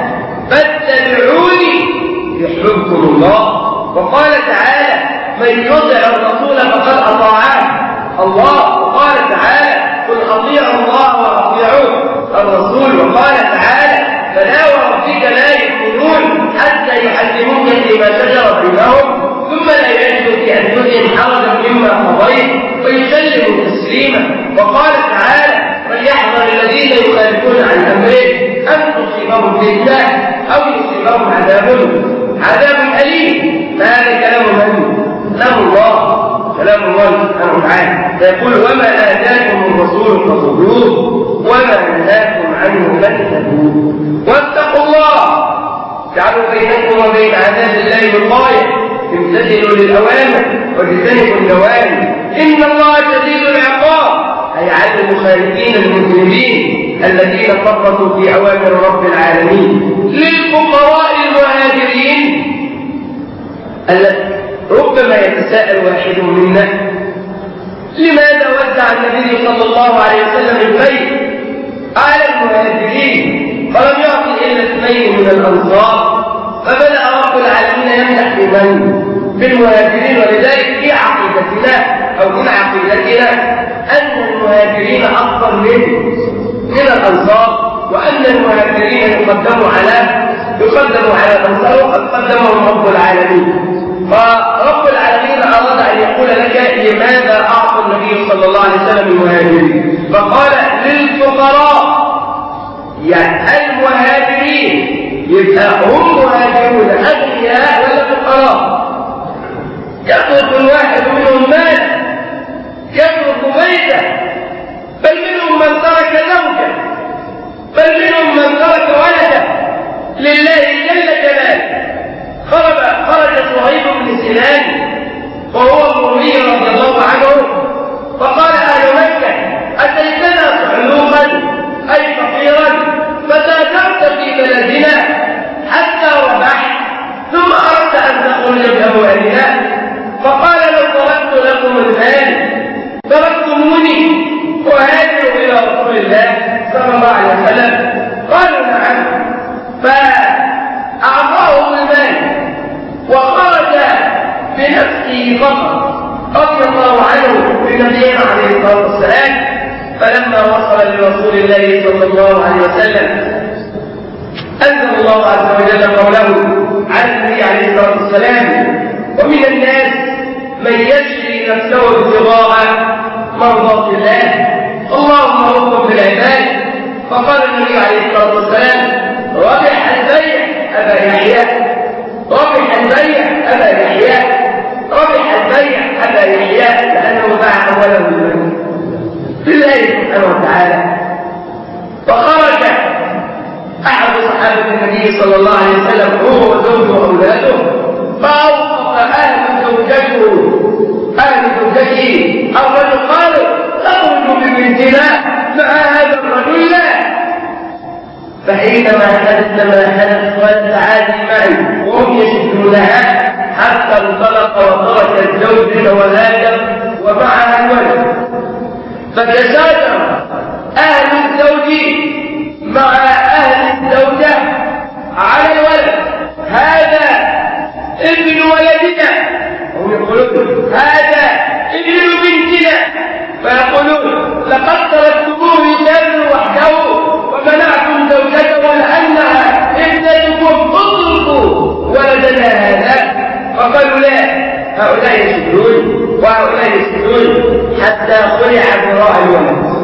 [SPEAKER 1] فاتبعوني يحببكم الله. وقال تعالى من يطع الرسول فقد أطاعه الله. وقال تعالى قل أطيعوا الله وأطيعوا الرسول. وقال تعالى فلا وربك لا يؤمنون حتى يحكموك فيما شجر بينهم ثم لا يجدوا في أنفسهم حرجا مما قضيت ويسلموا تسليما. وقال تعالى فليحذر الذين يخالفون عن أمره أن تصيبهم فتنة أو يصيبهم عذاب أليم. فهذا كلام من؟ كلام الله، كلام الله سبحانه وتعالى. فيقول وما آتاكم الرسول فخذوه وما نهاكم عنه فانتهوا واتقوا الله جعلوا بينكم وبين عذاب الله وقاية امتثلوا للأوامر واجتنبوا النواهي إن الله شديد العقاب. أي على المخالفين المذنبين الذين فرطوا في أوامر رب العالمين. للفقراء المهاجرين ربما يتساءل واحد منا لماذا وزع النبي صلى الله عليه وسلم البيت على المهاجرين فلم يعطي إلا 2 من الأنصار؟ فبدأ رب العالمين يمدح بمن؟ بالمهاجرين. ولذلك في عقيدتنا أو من عقيدتنا أن المهاجرين أفضل من الأنصار وأن المهاجرين يقدموا على الأنصار وقد قدمهم رب العالمين. فرب العالمين أراد أن يقول لك لماذا أعطى النبي صلى الله عليه وسلم المهاجرين؟ فقال للفقراء يعني المهاجرين. يبقى هم مهاجرون أغنياء ولا فقراء؟ يترك الواحد منهم مال يترك بيته بل منهم من ترك زوجه بل منهم من ترك ولده لله جل جلاله. خرج صهيب بن سنان وهو الرومي رضي الله عنه فقال أهل مكة أتيتنا صعلوقا أي فقيرا فتاجرت في بلدنا حتى ربحت ثم أردت أن تخرج بأموالنا. فقال لو تركت لكم المال تركتموني وهاجروا إلى رسول الله صلى الله عليه وسلم. قالوا نعم. فأعطاهم المال وخرج بنفسه فقط رضي الله عنه بنبينا عليه الصلاة والسلام. فلما وصل لرسول الله صلى الله عليه وسلم أنزل الله عز وجل قوله عن النبي عليه الصلاة والسلام ومن الناس من يشري نفسه ابتغاء مرضات الله اللهم رب بالعباد. فقال النبي عليه الصلاة والسلام ربح البيع أبا يحيى ربح البيع أبا يحيى ربح البيع أبا يحيى لأنه باع أوله بالله سبحانه وتعالى. فخرج أحد صحابة النبي صلى الله عليه وسلم هو وزوجه وأولاده به الرجل قالوا تخرج ببنتنا مع هذا الرجل لا. فحينما حدث ما حدث قال تعالي معي وهم يشدونها حتى انطلق وترك الزوج وهاجر ومعها الولد. فتشاجر أهل الزوج مع أهل الزوجة على الولد، هذا ابن ولدنا، هم يقولون هذا ابن بنتنا، فيقولون لقد تركتموه يسافر وحده ومنعتم زوجته لأنها ابنتكم، اتركوا ولدنا هذا. فقالوا لا، هؤلاء يسجدون وهؤلاء يسجدون حتى خلع ذراع الولد،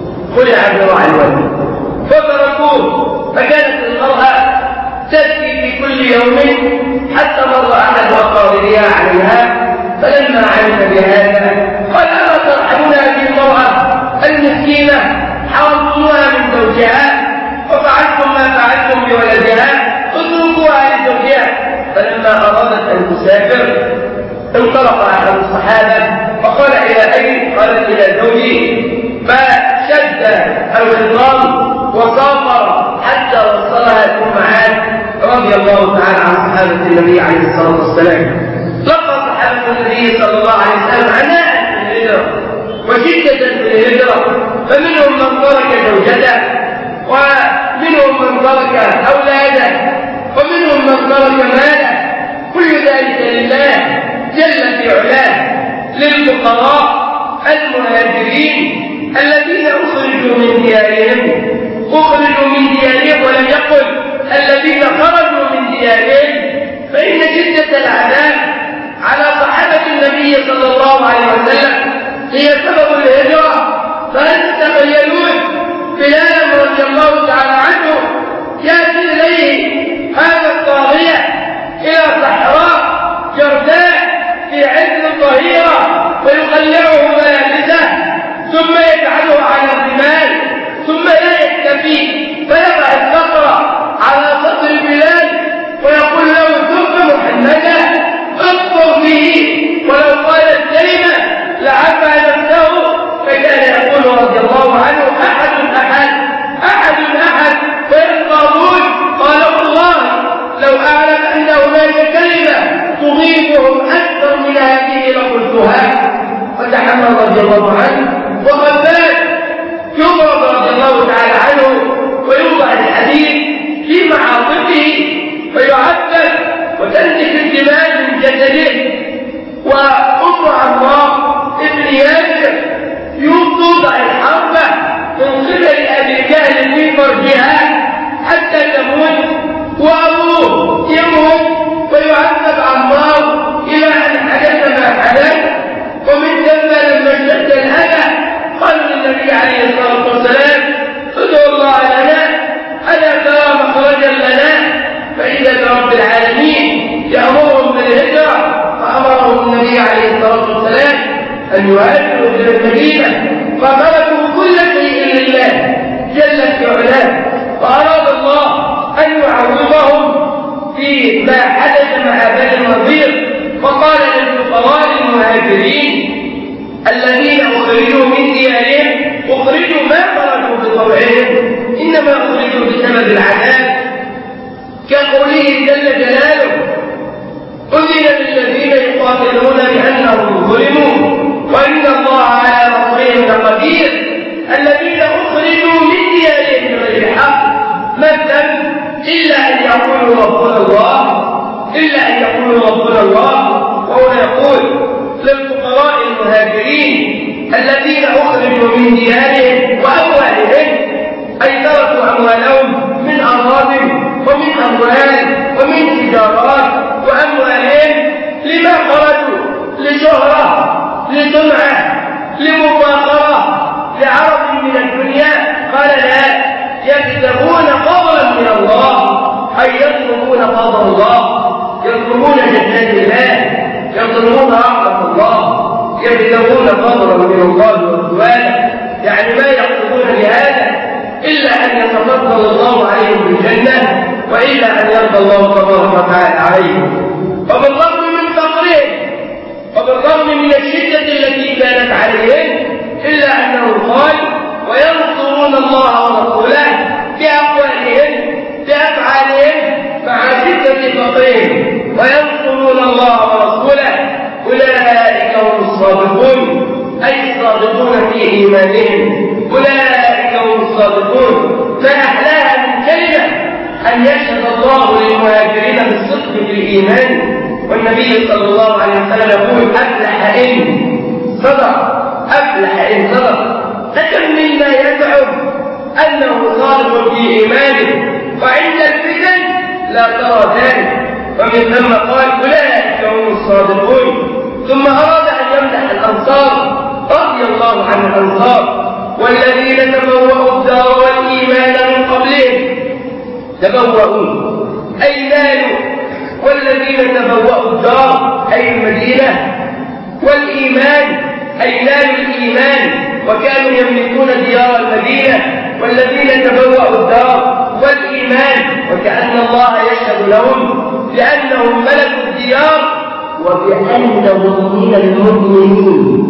[SPEAKER 1] فتركوه. فكانت المرأة تبكي في كل يوم حتى مر أحد أقاربها عليها، فلما علم بهذا قال ألا ترحمون هذه المرأة المسكينة، حرمتموها من زوجها وفعلتم ما فعلتم بولدها، اتركوها لزوجها. فلما أرادت أن تسافر انطلق أحد الصحابة وقال إلى أين؟ قالت إلى زوجي، فشد الخطام وسافر حتى وصلها ثم عاد رضي الله تعالى عن صحابة النبي عليه الصلاة والسلام. لقى صحابة النبي صلى الله عليه وسلم عناء في الهجرة وشدة في الهجرة، فمنهم من ترك زوجته ومنهم من ترك أولاده ومنهم من ترك ماله، كل ذلك لله جل في علاه للفقراء المهاجرين الذين أخرجوا من ديارهم ولم يقل الذين خرجوا من ديارهم، فإن شدة العذاب على صحابة النبي صلى الله عليه وسلم هي سبب الهجرة. فهل تتخيلون بلال رضي الله تعالى عنه يأتي إليه هذا الطاغية إلى صحراء جرداء في عز الظهيرة ويقلعه ملابسه ثم يجعله على الرمال ثم لا يكتفي فيضع الصخرة على صدر بلال ويقول له ثم محمدا اكفر به، ولو قال الكلمة لعفى نفسه. فكان يقول رضي الله عنه أحد فينقضون قال الله لو أعلم أن هناك كلمة تغيبهم أكثر من هذه لقلتها. فتحمل رضي الله عنه وخبات يضرب رضي الله تعالى عنه ويوضع الحديد في معاطفه فيعذب وتنزف الدماء من جسده. وأم عمار ابن ياسر يوضع الحربة من قبل أبي جهل في فرجها حتى تموت وأبوه يموت ويعذب عمار إلى أن حدث ما حدث. ومن ثم لما اشتد الأذى قال للنبي عليه الصلاة والسلام ادعوا الله لنا ألا ترى مخرجا لنا، فإذا برب العالمين يأمرهم بالهجرة فأمرهم النبي عليه الصلاة والسلام أن يهاجروا إلى المدينة فملكوا كل شيء لله جل في علاه. وأراد الله أن يعوضهم في ما حدث مع بني النضير، فقال للفقراء المهاجرين الذين أخرجوا من ديارهم أخرجوا ما خرجوا بطوعهم إنما أخرجوا بسبب العذاب، كقوله جل جلاله أذن للذين يقاتلون بأنهم ظلموا وإن الله على نصرهم لقدير. الذين أخرجوا من ديارهم بغير الحق ما الذنب إلا أن يقولوا ربنا الله، وهو يقول للفقراء المهاجرين الذين أخرجوا من ديارهم وأموالهم، أي تركوا أموالهم من أراضٍ ومن أموال ومن تجارات وأموالهم لما خرجوا؟ لشهرة، لسمعة، لمفاخرة، لعرض من الدنيا. قال لا، يبتغون فضلا من الله، أي يطلبون فضل الله، يطلبون جنات الله، يطلبون رحمة الله، يبتغون فضلا من الله ورضوانه. يعني ما يقصدون بهذا إلا أن يتفضل الله عليهم بالجنة وإلا أن يرضى الله تبارك وتعالى عليهم. وبالرغم من فقرهم وبالرغم من الشدة التي كان عليهن، إلا أنه قال وينصرون الله ورسوله بأقوالهن بأفعالهن مع شدة فقرهم، وينصرون الله ورسوله أولئك هم الصادقون، أي الصادقون في إيمانهم، أولئك هم الصادقون. ما أحلاها من كلمة أن يشهد الله للمهاجرين بالصدق في الإيمان، والنبي صلى الله عليه وسلم يقول أفلح إن صدق، أفلح إن صدق. لكن مما يزعم أنه صادق في إيمانه وعند الفتن لا ترى ذلك، ومن ثم قال أولئك هم الصادقون. ثم أراد أن يمدح الأنصار رضي الله عن الأنصار والذين تبوأوا الدار والإيمان من قبلهم. تبوأوا أي نالوا، والذين تبوأوا الدار أي المدينة، والإيمان أي نالوا الإيمان وكانوا يملكون ديار المدينة، والذين تبوأوا الدار والإيمان، وكأن الله يشهد لهم لأنهم ملكوا الديار وبأنهم من المؤمنين،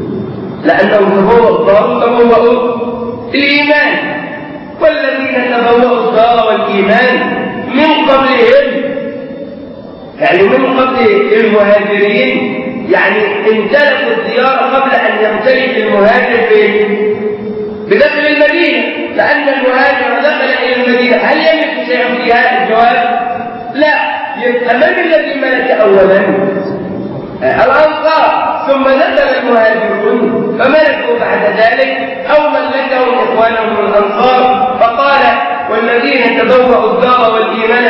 [SPEAKER 1] لأنهم تبوأوا الدار تبوأوا الإيمان. والذين تبوأوا الدار والإيمان من قبلهم، يعني من قبل المهاجرين، يعني امتلكوا الديار قبل أن يمتلك المهاجر بدخل المدينة، لأن المهاجر دخل إلى المدينة هل يملك شيئا فيها؟ الجواب لا. يبقى من الذي ملك أولا؟ الأنصار، ثم نزل المهاجرون فملكوا بعد ذلك، أو ملكهم إخوانهم الأنصار. فقال والذين تبوأوا الدار والإيمان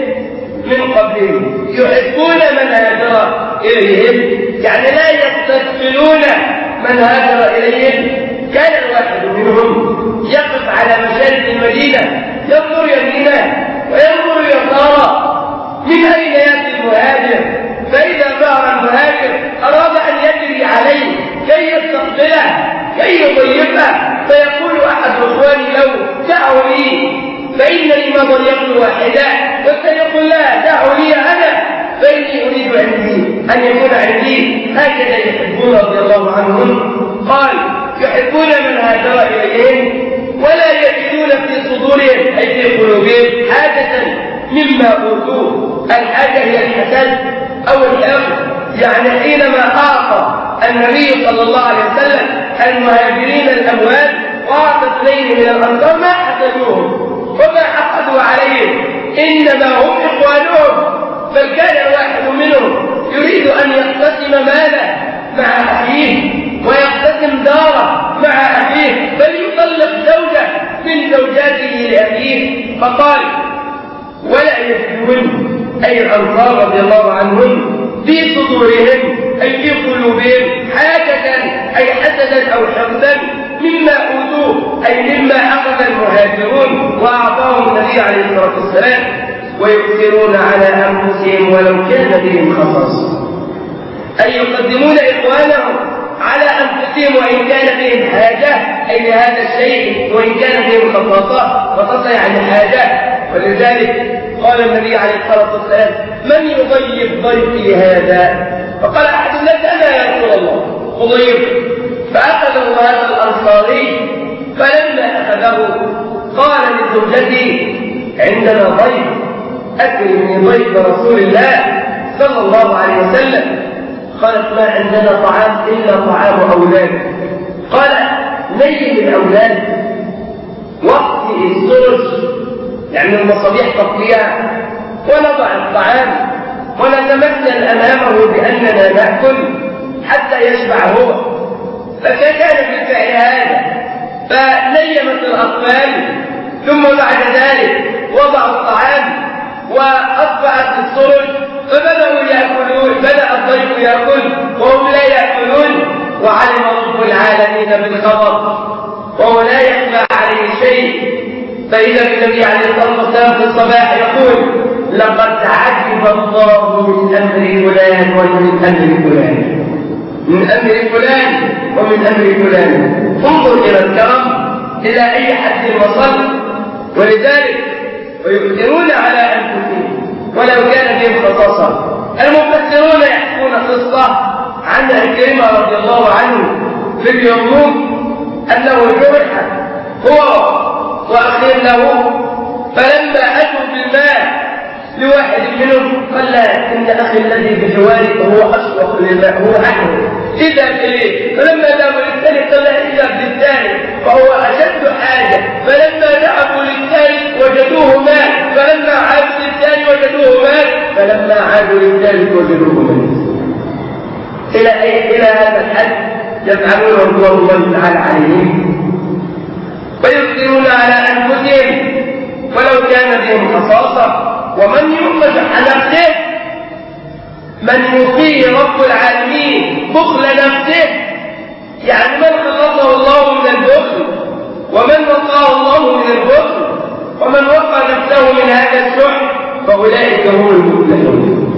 [SPEAKER 1] من قبلهم يحبون من هاجر إليهم، يعني لا يستثقلون من هاجر إليهم. كان الواحد منهم يقف على مشارف المدينة ينظر يمينه وينظر يساره من أين يأتي المهاجر، فإذا ظهر المهاجر أراد أن يجري عليه كي يستقبله كي يضيفه، فيقول أحد إخواني له دعوا لي فإنني ما ضيفت واحدة، وسيقول لا دعوا لي أنا فإني أريد عندي أن يكون عندي. هكذا يحبون رضي الله عنهم. قال يحبون من هاجر إليهم ولا يجدون في صدورهم أي في قلوبهم حاجة مما أوتوه. الحاجة هي الحسد أو الأخذ، يعني حينما أعطى النبي صلى الله عليه وسلم المهاجرين الأموال وأعطى اثنين من الأنصار ما حسدوهم وما حقدوا عليهم، إنما هم إخوانهم. بل كان الواحد منهم يريد أن يقتسم ماله مع أخيه ويقتسم داره مع أخيه، بل يطلق زوجة من زوجاته لأخيه. فقال ولا يجدون أي الأنصار رضي الله عنهم في صدورهم أي في قلوبهم حاجة أي حسدا أو حقدا مما أوتوه أي مما أخذ المهاجرون وأعطاهم النبي عليه الصلاة والسلام، ويؤثرون على أنفسهم ولو كان بهم خصاصة، أي يقدمون إخوانهم على أنفسهم وإن كان بهم حاجة أي لهذا الشيء، وإن كان بهم خصاصة يعني حاجة. ولذلك قال النبي عليه الصلاة والسلام من يضيف ضيفي هذا؟ فقال أحد الناس أنا يا رسول الله أضيف. فأخذه هذا الأنصاري، فلما أخذه قال لزوجته عندنا ضيف أكرمني ضيف رسول الله صلى الله عليه وسلم. قالت ما عندنا طعام إلا طعام أولاد. قال نيم الأولاد وقت السرج يعني المصابيح تطفيها ونضع الطعام ونتمثل أمامه بأننا نأكل حتى يشبع هو. فكان بالفعل هذا، فنيمت الأطفال ثم بعد ذلك وضعوا الطعام وأطفأت السرج فبدأوا يأكلون، بدأ الضيف يأكل وهم لا يأكلون، وعلم رب العالمين بالخبر وهو لا يخفى عليه شيء. فإذا بالنبي عليه الصلاة والسلام في الصباح يقول لقد عجب الله من أمر فلان ومن أمر فلان، من أمر فلان ومن أمر فلان. انظر إلى الكرم إلى أي حد وصل. ولذلك ويؤثرون على أنفسهم ولو كان بهم خصاصة. المفسرون يحكون قصة عن عكرمة رضي الله عنه في اليرموك أنه جرح هو وأخيه له، فلما أتوا بالماء لواحد منهم قال لا إن أخي الذي بجواري هو أشوق للماء، هو أحمد اذهب إليه. فلما ذهبوا للثاني قال لا اذهب للثاني فهو أشد حاجة. فلما ذهبوا للثالث وجدوه ماء، فلما عادوا للثاني وجدوه ماء، فلما عادوا للثالث وجدوه ماء. إلى هذا الحد يفعلون رضوان الله تعالى عليهم، ويؤثرون على أنفسهم ولو كان بهم خصاصة. ومن يوقف على نفسه من يوفيه رب العالمين بخل نفسه، يعني من خلصه الله من البخل ومن وقاه الله من البخل ومن وقى نفسه من هذا الشح فأولئك هم المفلحون.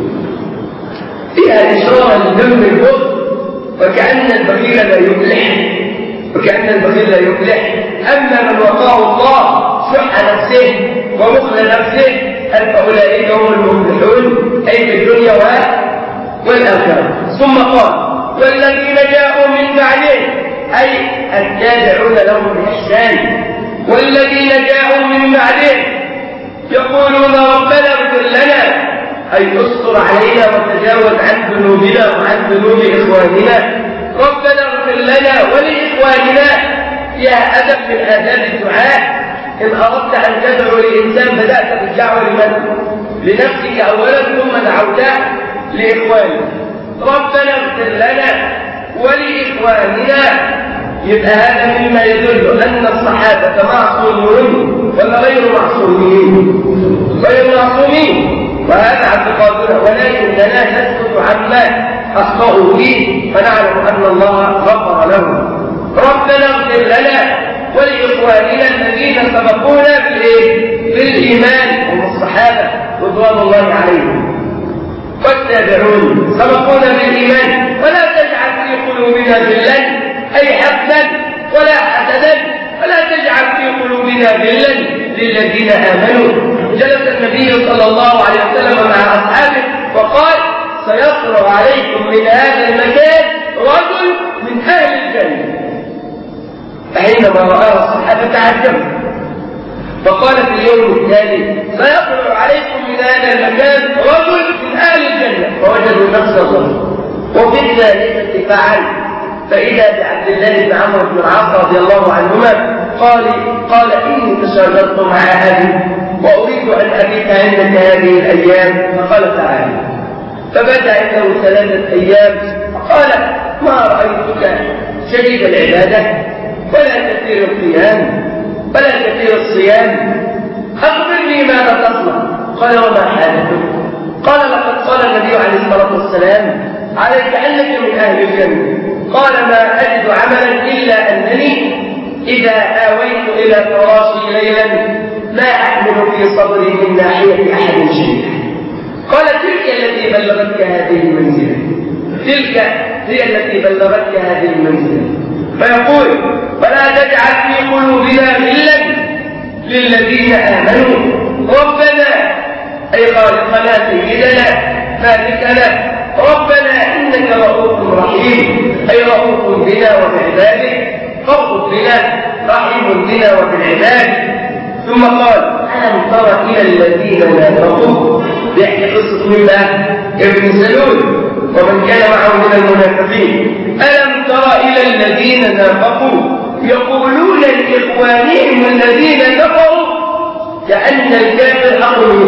[SPEAKER 1] فيها إشارة لذنب البخل وكأن البخيل لا يفلح، وكأن البخيل لا يفلح. أما من وقاه الله شح نفسه وبخل نفسه فأولئك هم المفلحون، أي في الدنيا والآخرة. ثم قال والذين جاءوا من بعدهم، أي التابعون لهم بإحسان، والذين جاءوا من بعدهم يقولون ربنا اغفر لنا، أي استر علينا وتجاوز عن ذنوبنا وعن ذنوب إخواننا. ربنا اغفر لنا ولإخواننا. يا أدب من آداب الدعاء، إن أردت أن تدعو لإنسان بدأت بالدعوة لنفسك أولا ثم دعوته لإخوانك. ربنا اغفر لنا ولإخواننا. يبقى هذا مما يدل أن الصحابة معصومون ولا غير معصومين؟ غير معصومين، وهذا اعتقادنا، ولكننا نسكت عما أخطأوا فيه فنعلم أن الله غفر لهم. ربنا اغفر لنا ولإخواننا الذين سبقونا بالإيمان، هم الصحابة رضوان الله عليهم والتابعون سبقونا بالإيمان، ولا تجعل في قلوبنا غلا أي حقدا ولا حسدا، ولا تجعل في قلوبنا غلا للذين آمنوا. جلس النبي صلى الله عليه وسلم مع أصحابه وقال سيصر عليكم من هذا المكان رجل من أهل الجنة. فحينما رآه الصحابة تعجبوا، فقال في اليوم التالي سيطلع عليكم من هذا المكان رجل من أهل الجنة، فوجدوا نفسهم. وفي الثالثة فعل، فإذا بعبد الله بن عمرو بن العاص رضي الله عنهما قال إني تشاجرت مع أبي وأريد أن أبيت عندك هذه الأيام، فقال تعالى. فبات عنده 3 أيام، فقال ما رأيتك شديد العبادة ولا كثير القيام ولا كثير الصيام، أخبرني ماذا تصنع؟ قال وما حالك؟ قال لقد قال النبي عليه الصلاة والسلام عليك أنك من أهل الجنة. قال ما أجد عملا إلا أنني إذا آويت إلى فراشي ليلا ما أحمل في صدري من ناحية أحد شيئا. قال تلك التي بلغتك هذه المنزلة، تلك هي التي بلغتك هذه المنزلة. فيقول ولا تجعل في قلوبنا غلا للذين آمنوا ربنا، أي خالقنا سيدنا مالكنا، ربنا إنك رؤوف رحيم، أي رؤوف بنا وبعبادك، رؤوف بنا رحيم بنا وبالعباد. ثم قال ألم تر إلى الذين نافقوا، بيحكي قصة من ابن سلول ومن كان معه من المنافقين. ألم تر إلى الذين نافقوا يقولون لإخوانهم الذين كفروا، كأن الكافر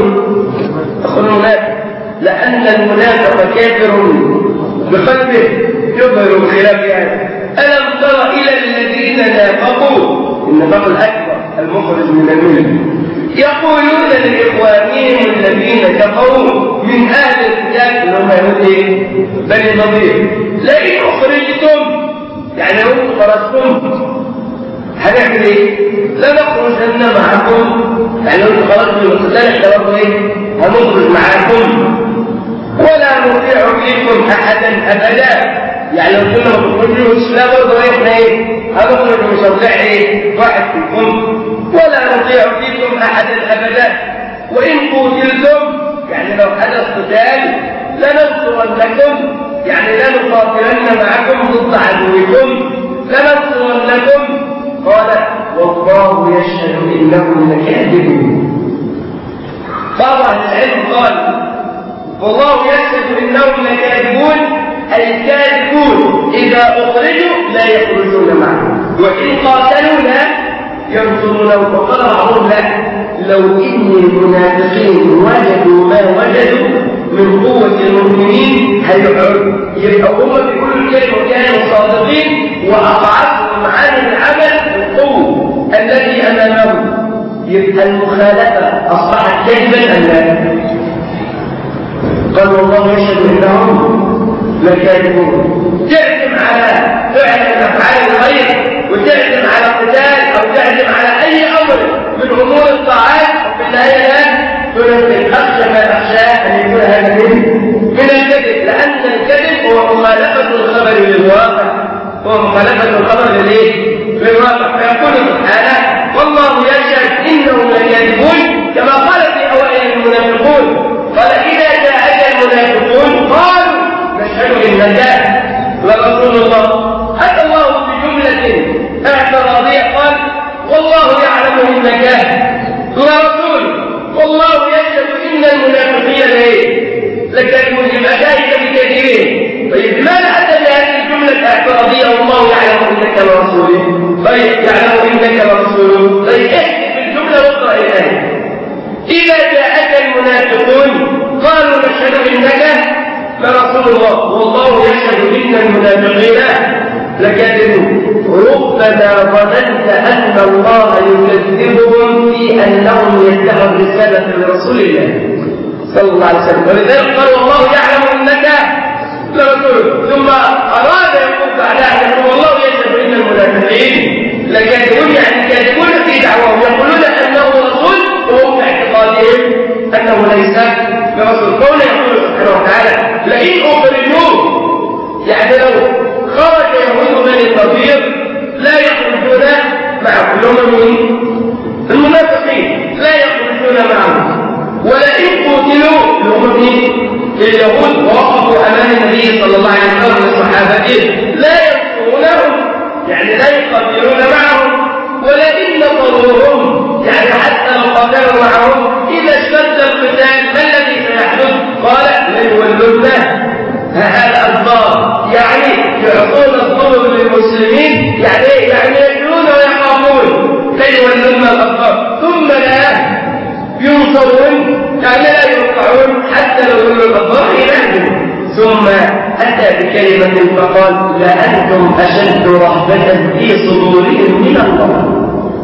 [SPEAKER 1] أخو المنافق، لأن المنافق كافر بقلبه يظهر الخلاف يعني. ألم تر إلى الذين نافقوا، النفاق الأكبر المخرج من الملة، يقولون لإخوانهم الذين كفروا من أهل الكتاب اللي هم يهود بني النضير لئن أخرجتم، يعني لو خرجتم هنعمل ايه؟ لنخرجن معكم، يعني لو خرجتم من القتال احنا برضه هنخرج معاكم، ولا نطيع فيكم أحدا أبدا. يعني لو كنا ما تخرجوش لا برضه احنا هنخرج ونشرع واحد فيكم، ولا نطيع فيكم أحدا أبدا. وإن قتلتم، يعني لو حدث قتال لننصرنكم، يعني لا نقاتلن معكم ضد عدوكم، لننصرنكم قال والله يشهد إنهم لكاذبون. بعض أهل العلم قال والله يشهد إنهم لكاذبون أي كاذبون إذا أخرجوا لا يخرجون معه وإن قاتلوا لا ينصرونه. وقال بعضهم لا لو إن المنافقين وجدوا ما وجدوا من قوة المؤمنين يبقى هم بكل كلمة كانوا صادقين وأضعفهم عن العمل القوة الذي أمامهم. يبقى المخالفة أصبحت كذبا أم لا؟ قال والله يشهد إنهم لكاذبون. تعزم على فعل من أفعال الخير وتعزم على قتال أو تعزم على أي أمر من أمور الطاعات وفي الآيات تنزل أخشى ما أخشاه أن يكون هذا من الكذب، لأن الكذب هو مخالفة الخبر للواقع، هو مخالفة الخبر للواقع. فيقول سبحانه والله يشهد إنهم لكاذبون كما قال في أوائل المنافقون. قال إذا جاءك المنافقون قالوا نشهد إنك لرسول الله. أتى الله بجملة اعتراضية قال والله يعلم إنك لرسول والله يشهد إن المنافقين لكاذبون. يبقى ذلك بكثيرين. طيب لماذا أتى بهذه الجملة الاعتراضية والله يعلم إنك لرسول؟ طيب يعلم إنك لرسول. طيب احكي بالجملة واقرأ الآية. إذا جاءك المنافقون قالوا نشهد إنك لرسول الله والله يشهد إن المنافقين لكاذبون. ربما ظننت أن الله يكذبهم في أنهم يدعوا الرسالة لرسول الله صلى الله عليه وسلم، ولذلك قال والله يعلم إنك لرسول، ثم أراد يقول بعدها يقول والله يشهد إن المنافقين لكاذبون، يعني كاذبون في دعواهم يقولون أنه رسول وهم في اعتقادهم أنه ليس برسول. قوله يقول سبحانه وتعالى لئن أخرجوه، يعني لو خرج يهود بني النضير لا يخرجون معه كلهم المنافقين لا يخرجون معه، ولئن قتلوا لهم اليهود ووقفوا أمام النبي صلى الله عليه وسلم وصحابته لا ينصرونهم، يعني لا يقاتلون معهم، ولئن نصروهم يعني حتى لو قاتلوا معهم إذا اشتد القتال ما الذي سيحدث؟ قال ليولون هذا الضار، يعني يعطون الظلم للمسلمين، يعني يجرون ويخافون ليولون الأضرار ثم لا ينصرون، يعني لا يرفعون حتى لو ولوا الأضرار إليهم. ثم أتى بكلمة فقال لأنتم أشد رهبة في صدورهم من الله،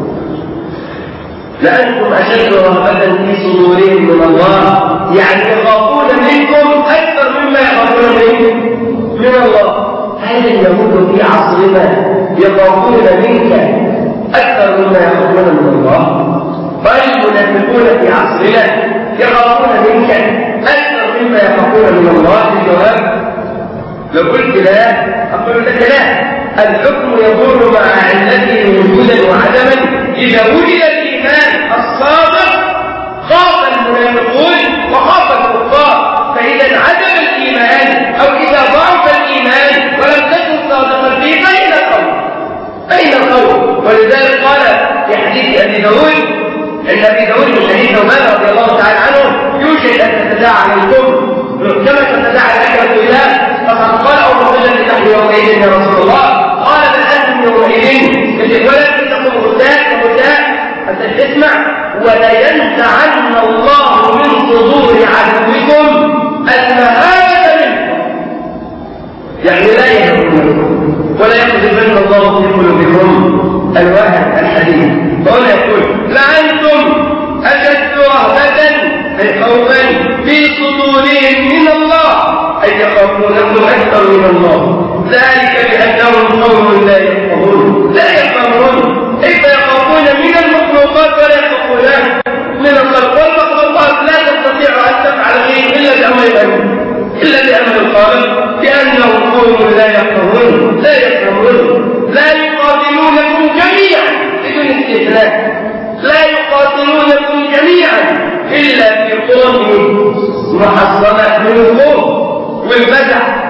[SPEAKER 1] لأنتم أشد رهبة في صدورهم من الله، يعني يخافون منكم أكثر مما يخافون من الله. هل اليهود في عصرنا يخافون منك أكثر مما يخافون من الله؟ بل المنافقون في عصرنا يخافون منك أكثر مما يخافون من الله؟ الجواب لو قلت لا أقول لك لا، الحكم يدور مع علته وجودا وعدما. إذا وجد الإيمان الصادق خاف المنافقون وخاف الكفار، فإذا انعدم الإيمان أو إذا ضعف الإيمان ولم تكن صادقا فيه أين القول؟ ولذلك قال في حديث أبي داود عند أبي داود من حديث ثوبان رضي الله تعالى عنه يوشك أن تتداعى عليكم كما تتداعى الأكلة إلى فقد قال أو مخرجة نحن يومئذ يا رسول الله، قال بل أنتم يومئذ ولكن تقوم غثاء أنت تسمع ولينزعن الله من صدور عدوكم المهابة منكم، يعني لا يهمكم ولا يقذفن الله في قلوبكم الوهن الحديد. فهنا يقول لأنتم أشد رهبة أي خوفا في صدورهم من الله أي يخافونكم أكثر من الله، ذلك بأنهم قوم لا يفقهون كيف يخافون من المخلوقات ولا يخافون من الخلق، والمخلوقات لا تستطيع أن تفعل شيء إلا بأمر الخالق، لأنهم قوم لا يفقهون لا يقاتلونكم جميعا بدون استثناء، لا يقاتلونكم جميعا إلا في قوم محصنة من الخوف والبدع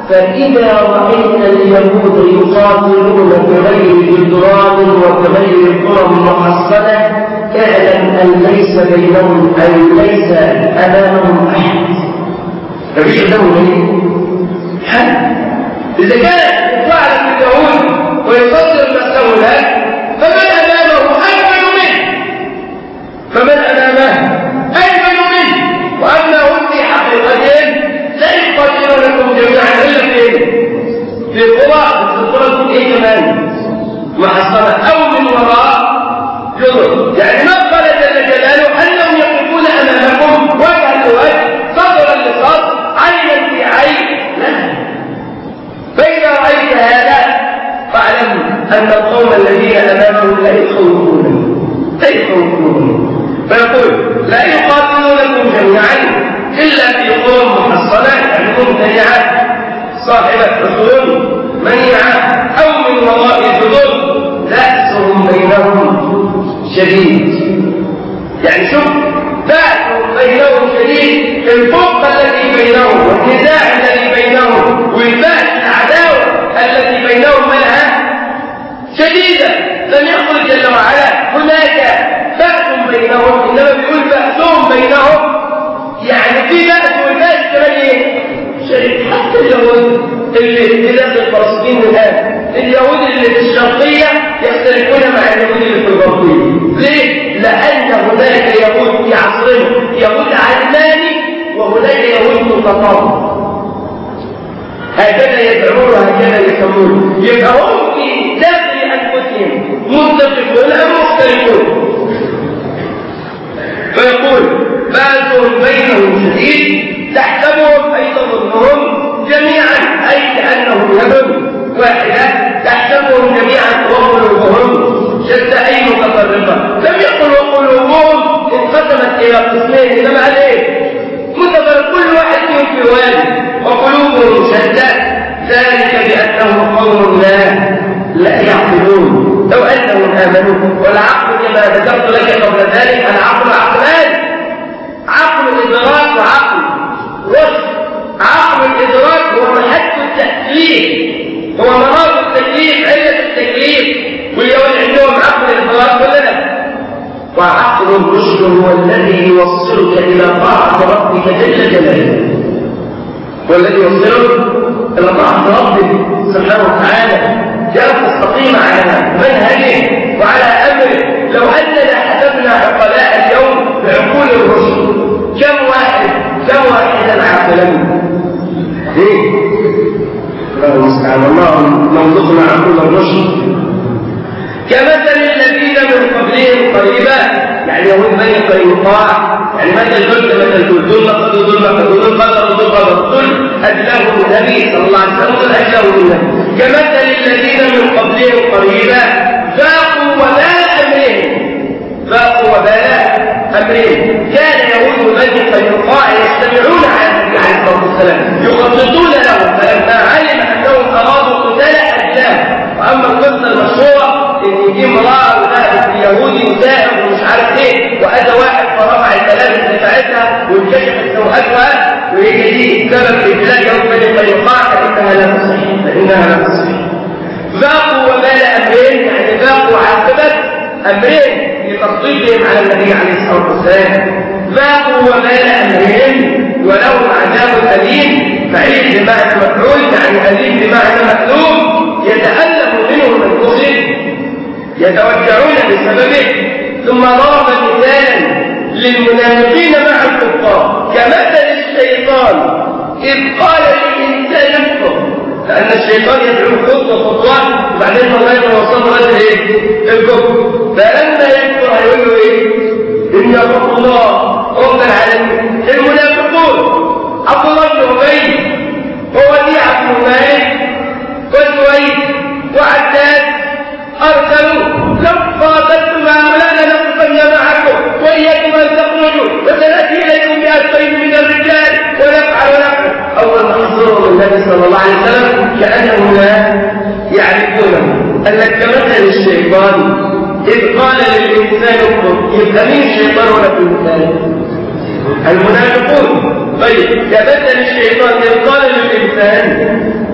[SPEAKER 1] فإذا رأيت اليهود يقاتلون بغير جدران وبغير قرى محصنة اعلم أن ليس بينهم أن ليس أمامهم أحد. مفيش قدامهم حد. إذا كان يفعل اليهود ويصدر نفسه ذلك فمن أمامه أجمل منه، فمن أمامه أجمل منه. وأما هم في حقيقتهم لا يقاتلونكم جميعا إلا في قرى، تكون إيه كمان محصنة أو من وراء جدر. يعني ما قال جل جلاله أنهم يقفون أمامكم وجها لوجه صدرا لصدر عينا في عين، لا. فإذا رأيت هذا فاعلم أن القوم الذين أمامهم لا يخوفونهم. فيقول لا يقاتلونكم جميعا إلا في قرى محصنة، يعني ممتنعة صاحبة حصون منيعة أو من وراء جدر بأسهم بينهم شديد. يعني شوف، بأسهم بينهم شديد، الفرقة التي بينهم والنزاع الذي بينهم والبأس العداوة التي بينهم منها شديدة. لم يقل جل وعلا هناك بأس بينهم، إنما بيقول بأسهم بينهم، يعني في بأس والبأس كمان شديد. حتى اليهود اللي في داخل فلسطين الآن، اليهود اللي في الشرقية يختلفون مع اليهود اللي في الغربية. ليه؟ لأن هناك يهود في عصرهم يهود علماني وهناك يهود متطرف. هكذا يدعون وهكذا يسمون. يبقى هم في داخل أنفسهم متفقون أم مختلفون؟ فيقول بأسهم بينهم شديد تحسبهم أي تظنهم جميعا، أي كأنهم يد واحدة تحسبهم جميعا وقلوبهم شتى أي متفرقة. لم يقل وقلوبهم انقسمت إلى قسمين، إنما قال إيه؟ متفرق، كل واحد فيهم في وادي وقلوبهم شتى، ذلك بأنهم قوم لا يعقلون. لو أنهم آمنوا، والعقل كما ذكرت لك قبل ذلك العقل عقلان، عقل الإدراك وعقل رشد. عقل الإدراك هو محك التكليف، هو مراد التكليف، علة التكليف، واليوم عندهم عقل الإدراك ولا لا؟ وعقل الرشد هو الذي يوصلك إلى طاعة ربك جل جلاله، والذي يوصلك إلى طاعة ربك سبحانه وتعالى، جاء تستقيم على منهجه وعلى أمره. لو أننا حسبنا عقلاء اليوم بعقول الرشد كم واحدا عاقلا؟ الله المستعان، الله منطقنا عقول الرشد. كمثل الذين من قبلهم قريبا، يعني يهود بني قينقاع، يعني مثل ذل قدر أجله النبي صلى الله عليه وسلم أجله النبي. كمثل الذين من قبلهم قريبا ذاقوا وبال أمرهم. كان يهود بني قينقاع يجتمعون على النبي عليه الصلاة والسلام يخططون له، فلما علم أنهم أرادوا قتال أجلاه. وأما القصة المشهورة إن يجي امرأة وذهبت اليهودي وسائر ومش عارف إيه وأذى واحد فرفع الملابس بتاعتها وانكشفت سوءتها، وهي دي سبب إبلاغ يهود بني قينقاع، فإنها لا تصح. ذاقوا وبال أمرهم، يعني ذاقوا عاقبة أمرهم لتخطيطهم على النبي عليه الصلاة والسلام. ذاقوا وبال أمرهم ولهم عذاب أليم. فعيل بمعنى مفعول، يعني أليم بمعنى مألوم، يتألم منهم الكفر، يتوجعون بسببه. ثم ضرب مثالا للمنافقين مع الكفار كمثل الشيطان إذ قال للإنسان اكفر، لأن الشيطان يدعو خطوات وبعدين مرات يوصل رجل الكفر، فلما يكفر هيقول له إيه؟ إن يخاف الله رب العالمين. المنافقون عبد الله بن أبي ووديعة بن مالك وسويد وعداد أرسلوا لو قاتلتم هؤلاء لنقتلن معكم وإياكم أن تخرجوا وسنأتي إليكم بألفين من الرجال ونفعل. أول ما حصلوا النبي صلى الله عليه وسلم كأنهم لا يعرفونه. قال لك كمثل الشيطان إذ قال للإنسان اكفر. يبقى مين الشيطان ولا في المثال؟ المنافقون. طيب كمثل الشيطان إذ قال للإنسان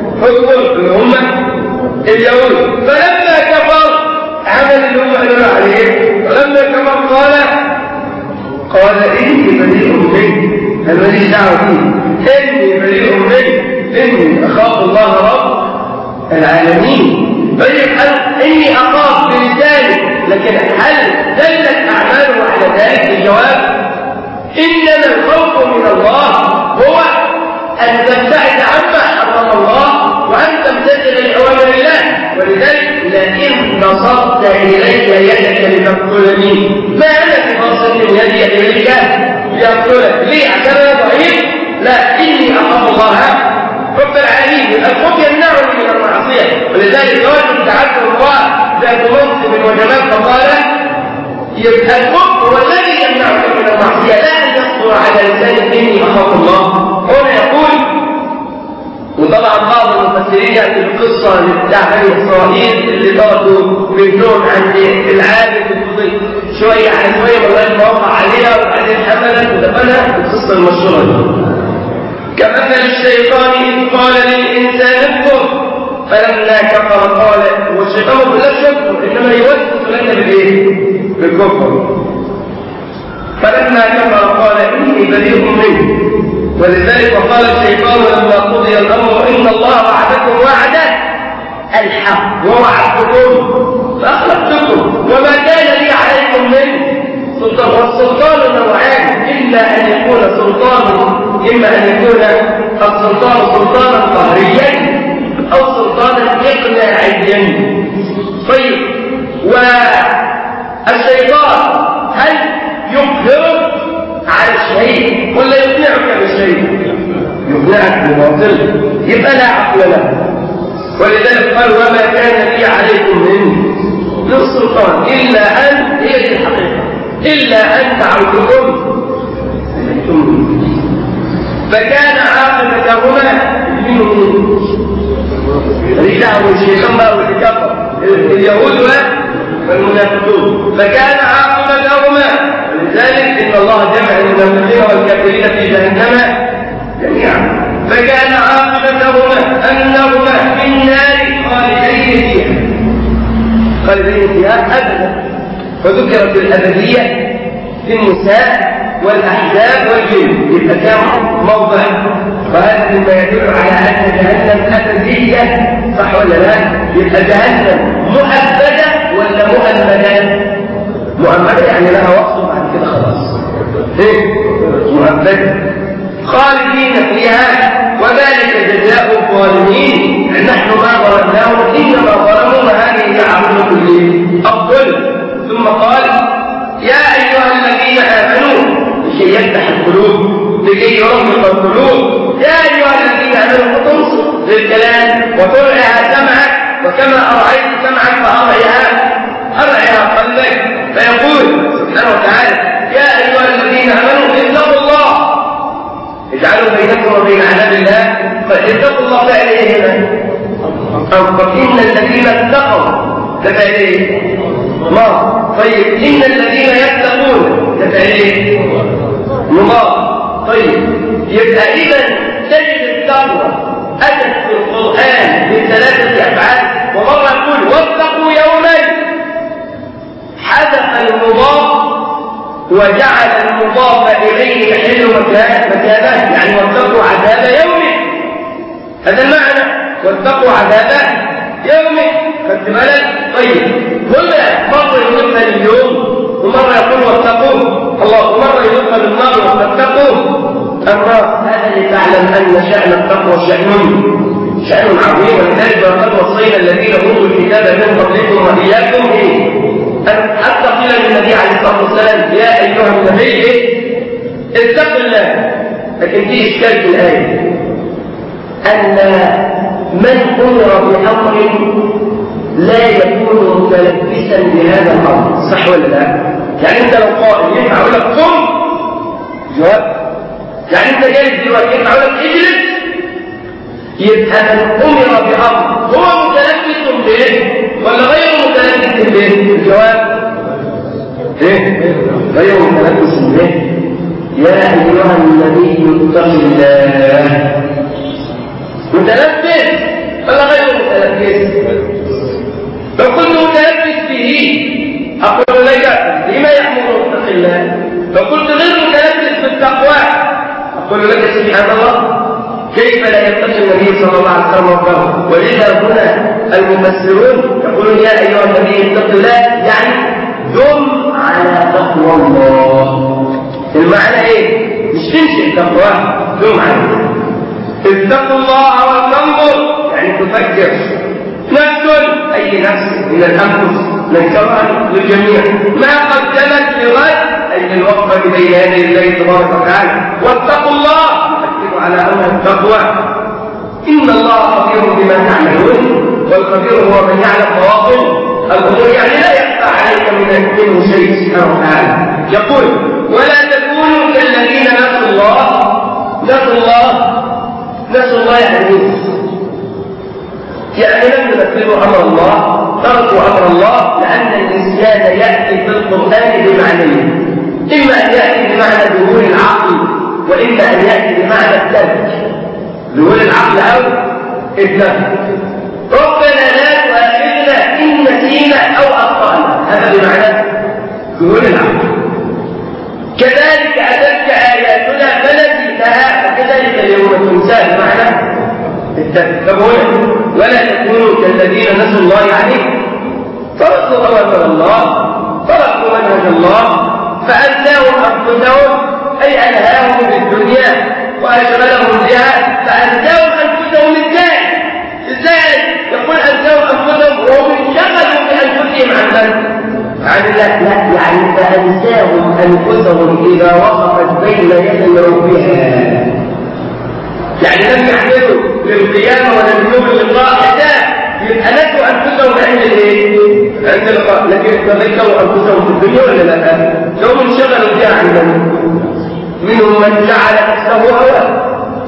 [SPEAKER 1] اليهود. فلما كفر عمل اللي هم قالوا عليه، فلما كفر قال إني بريء منك، أنا ماليش دعوة بيه، إني بريء منك، إني أخاف الله رب العالمين. طيب إني أخاف بلساني، لكن هل دلت أعماله على ذلك؟ الجواب إنما الخوف من الله هو أن تبتعد عما حرم الله وأن تمتثل لأوامر الله. ولذلك لئن بسطت إلي يدك لتقتلني ما أنا بباسط يدي إليك لأقتلك. ليه؟ عشان أنا ضعيف؟ لا، إني أخاف الله رب العالمين. الخوف يمنعني من المعصية، ولذلك يواجب تعبد الله ذات منصب وجمال، فقال يبقى الخوف هو الذي يمنعك من المعصية، لا أن يخطر على لسانك إني أخاف الله. هنا يقول، وطبعا بعض المفسرين يأتي بقصة بتاع بني إسرائيل اللي طردوا بنتهم عند العابد الفضيل شوية على شوية لغاية ما وقع عليها وبعدين حملت ودفنها، القصة المشهورة دي. كمثل الشيطان إذ قال للإنسان اكفر فلما كفر قال، والشيطان لا يكفر إنما يوسوس لنا بالكفر. فلما كفر قال إني بريء منه. ولذلك وقال الشيطان لما قضي الأمر إن الله وعدكم وعدا الحق ووعدتكم فأخلفتكم وما كان لي عليكم من سلطان. والسلطان نوعان، إما أن يكون السلطان سلطانا قهريا أو سلطانا إقناعيا. طيب، والشيطان هل يقهرك على الشيء ولا يقنعك بالشيء؟ يقنعك بباطل، يبقى لا عقل له. ولذلك قال وما كان لي عليكم من سلطان إلا أن، هي دي الحقيقة، إلا أن تعودكم فكان عاقبتهما رجعوا الشيطان بقى والكفر اليهود والمنافقون، فكان عاقبتهما. ولذلك إن الله جمع المنافقين والكافرين في جهنم جميعا. فكان عاقبتهما أنهما في النار خالدين فيها أبدا. وذكرت الأبدية في النساء والأحزاب والجن، يبقى كم موضع، وهذا مما يدل على أن جهنم أبدية، صح ولا لا؟ يبقى جهنم مؤبدة ولا مؤبدة؟ مؤبدة يعني لها وقت وبعد كده خلاص. مؤبدة خالدين فيها وذلك جزاء الظالمين. نحن ما ظلمناهم إنما ظلموا هذه تعبد أفضل. ثم قال يا أيها الذين آمنوا، لكي يفتح القلوب، لكي يرمق القلوب. يا أيها الذين آمنوا فتنصت للكلام وترعها سمعك، وكما أرعيت سمعك فأرعها قلبك. فيقول سبحانه وتعالى يا أيها الذين آمنوا اتقوا الله، اجعلوا بينكم وبين عذاب الله. فاتقوا الله فعل ايه هنا؟ فإن الذين اتقوا تفعل ايه؟ الله. طيب إن الذين يتقون تفعل ايه؟ الله. طيب يبقى إذا تجد التقوى أتت في القرآن بثلاثة أفعال، ومرة يقول واتقوا يومين، حذف المضاف وجعل المضاف إليه يحل مكانه، يعني واتقوا عذاب يوم. هذا المعنى، واتقوا عذاب يوم. خدت بالك؟ طيب هنا مرة يقول اليوم، ومرة يقول واتقوا الله، ومرة يقول النار واتقوا النار. هذا لتعلم أن شأن التقوى شأن عظيم. ولذلك وقد وصينا الذين أوتوا الكتاب من قبلكم وإياكم حتى قيل للنبي عليه الصلاة والسلام يا أيها النبي اتق الله. لكن في إشكال في الآية أن من أمر بأمر لا يكون متلبسا بهذا الأمر، صح ولا لا؟ يعني أنت لو قائل ينفع أقول لك قم، جواب. يعني أنت جالس دلوقتي ينفع أقول لك اجلس، يبقى من أمر بأمر هو متلبس به ولا غير متلبس به؟ الجواب غير متلبس به. يا أيها النبي اتق الله، متلبس ولا غير متلبس؟ لو كنت متلبس به أقول لك لما يأمر اتق الله؟ لو كنت غير متلبس بالتقوى أقول لك سبحان الله كيف لا يتقي النبي صلى الله عليه وسلم ربه. ولذا هنا المفسرون يقولون يا أيها النبي اتق الله، يعني دم على تقوى الله. المعنى ايه؟ مش تمشي التقوى، دم عليه. اتقوا الله ولتنظر، يعني تفكر نفس، أي نفس من الأنفس نذكرها للجميع ما قدمت لغد، أي للوقفة بين يدي الله تبارك وتعالى. واتقوا الله، يؤكد على أمر التقوى. إن الله خبير بما تعملون، والخبير هو من يعلم مواطن الأمور، يعني لا يخفى عليك منه شيء سبحانه وتعالى. يقول ولا تكونوا كالذين نسوا الله. نسوا الله يعني لم ينفذوا أمر الله، تركوا أمر الله، لأن النسيان يأتي في القرآن بمعنيين، إما أن يأتي بمعنى ذهول العقل، وإما أن يأتي بمعنى الترك. ذهول العقل أو الترك. ربنا لا تؤاخذنا إن نسينا أو أخطأنا، هذا بمعنى ذهول العقل. كذلك أتتك آياتنا فنسيتها، وكذلك اليوم تنسى بمعنى الترك. ولا تكونوا كالذين نسوا الله عليه، تركوا أوامر الله، تركوا منهج الله، فأنساهم أنفسهم، أي ألهاهم بالدنيا وأشغلهم بها، فأنساهم أنفسهم إزاي؟ يقول أنساهم أنفسهم وهم انشغلوا بأنفسهم عن الله. لا، يعني فأنساهم أنفسهم إذا وقفت بين يدي ربها، يعني لم يحملوا للقيامة ولا ليوم اللقاء حساب، يبقى نسوا أنفسهم عند الايه؟ عند اللقاء، لكن تذكروا أنفسهم في الدنيا ولا لا؟ لو انشغلوا بها عن منهم من جعل نفسه هواه.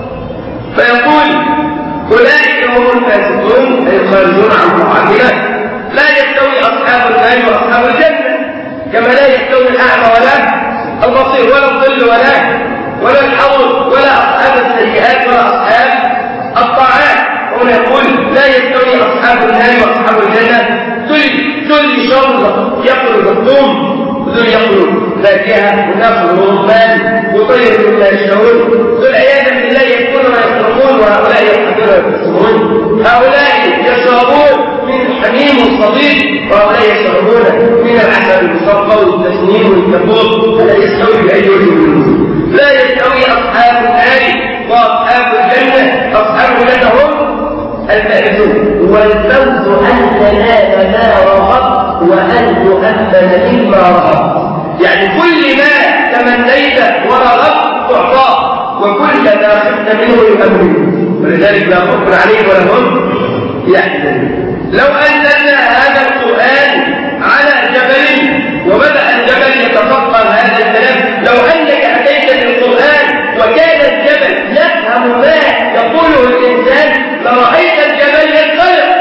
[SPEAKER 1] فيقول أولئك هم الفاسقون، أي الخارجون عن طاعة الله. لا يستوي أصحاب النار وأصحاب الجنة، كما لا يستوي الأعمى ولا البصير، ولا الظل ولا الحوض، ولا أصحاب السيئات ولا أصحاب الطاعات. هنا يقول لا يستوي أصحاب النار وأصحاب الجنة. ذل شر يأكل الثوم، ذل يأكل فاكهة ونخل ورمان وطير مما يشتهون، ذل عياذا بالله يأكلون ويصرخون، وهؤلاء يضحكون ويبتسمون. هؤلاء يشربون من حميم صديق، وهؤلاء يشربون من العسل المصفى والتسنيم والكفور. فلا يستوي بأي وجه منهم. لا يستوي أصحاب النار وأصحاب الجنة. أصحاب الجنة هم الفائزون. والفوز أن تنال ما رغبت وأن تؤمن مما رغبت، يعني كل ما تمنيت ورغبت تعطاه، وكل ما خفت منه يؤمن، ولذلك لا خوف عليهم ولا هم يحزنون. لو أنزلنا هذا القرآن على جبل وبدأ الجبل يتفقه هذا الكلام، لو أنك أتيت بالقرآن وكان الجبل يفهم ما يقوله الإنسان لرأيت الجبل ينقلب.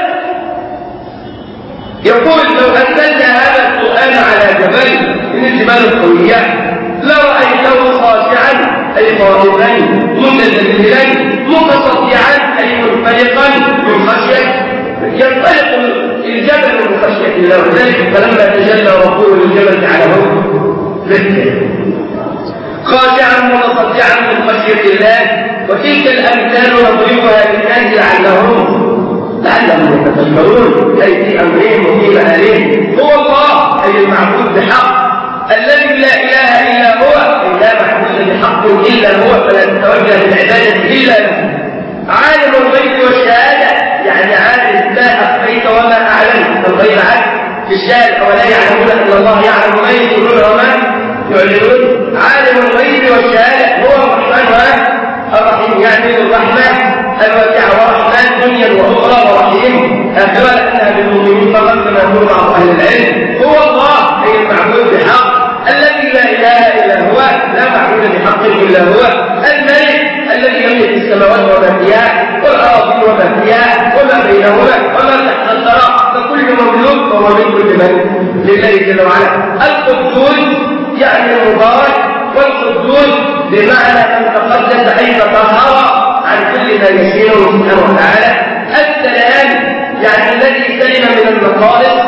[SPEAKER 1] يقول لو أنزلنا هذا القرآن على جبل من الجبال القوية لرأيته خاشعا، أي خائفا متذللا متصدعا، أي منفلقا من خشية، ينطلق الجبل من خشية الله. وذلك فلما تجلى ربه للجبل جعله ذكرا خاشعا متصدعا من خشية الله. وتلك الأمثال نضربها للناس لعلهم يتفكرون، أي في أمرهم وفي مآلهم. هو الله، أي المعبود بحق، الذي لا إله إلا هو، أي لا معبود بحق إلا هو، فلا تتوجه بالعبادة إلا له. عالم الغيب والشهادة، يعني عالم ما أخفيت وما أعلنت، الغيب عنه في الشارع ولا يعلمون إلا الله يعلم ما يسرون وما يعلنون. عالم الغيب والشهادة هو الرحمن الرحيم، يعني الرحمة الواسعة، ورحمن دنيا وأخرى، ورحيم آخرة لأنها بالمؤمنين فقط كما يقول بعض أهل العلم. هو الله، أي المعبود بحق، الذي لا إله إلا هو، لا معبود بحق إلا هو. الملك الذي يملك السماوات وما فيها والأرض وما فيها وما بينهما وما تحت الثرى، فكل مملوك فهو ملك لله جل وعلا. القدوس يعني المبارك، والقدوس بمعنى أن تقدس أي تطهر عن كل ما يشيره سبحانه وتعالى. السلام يعني الذي سلم من المخالف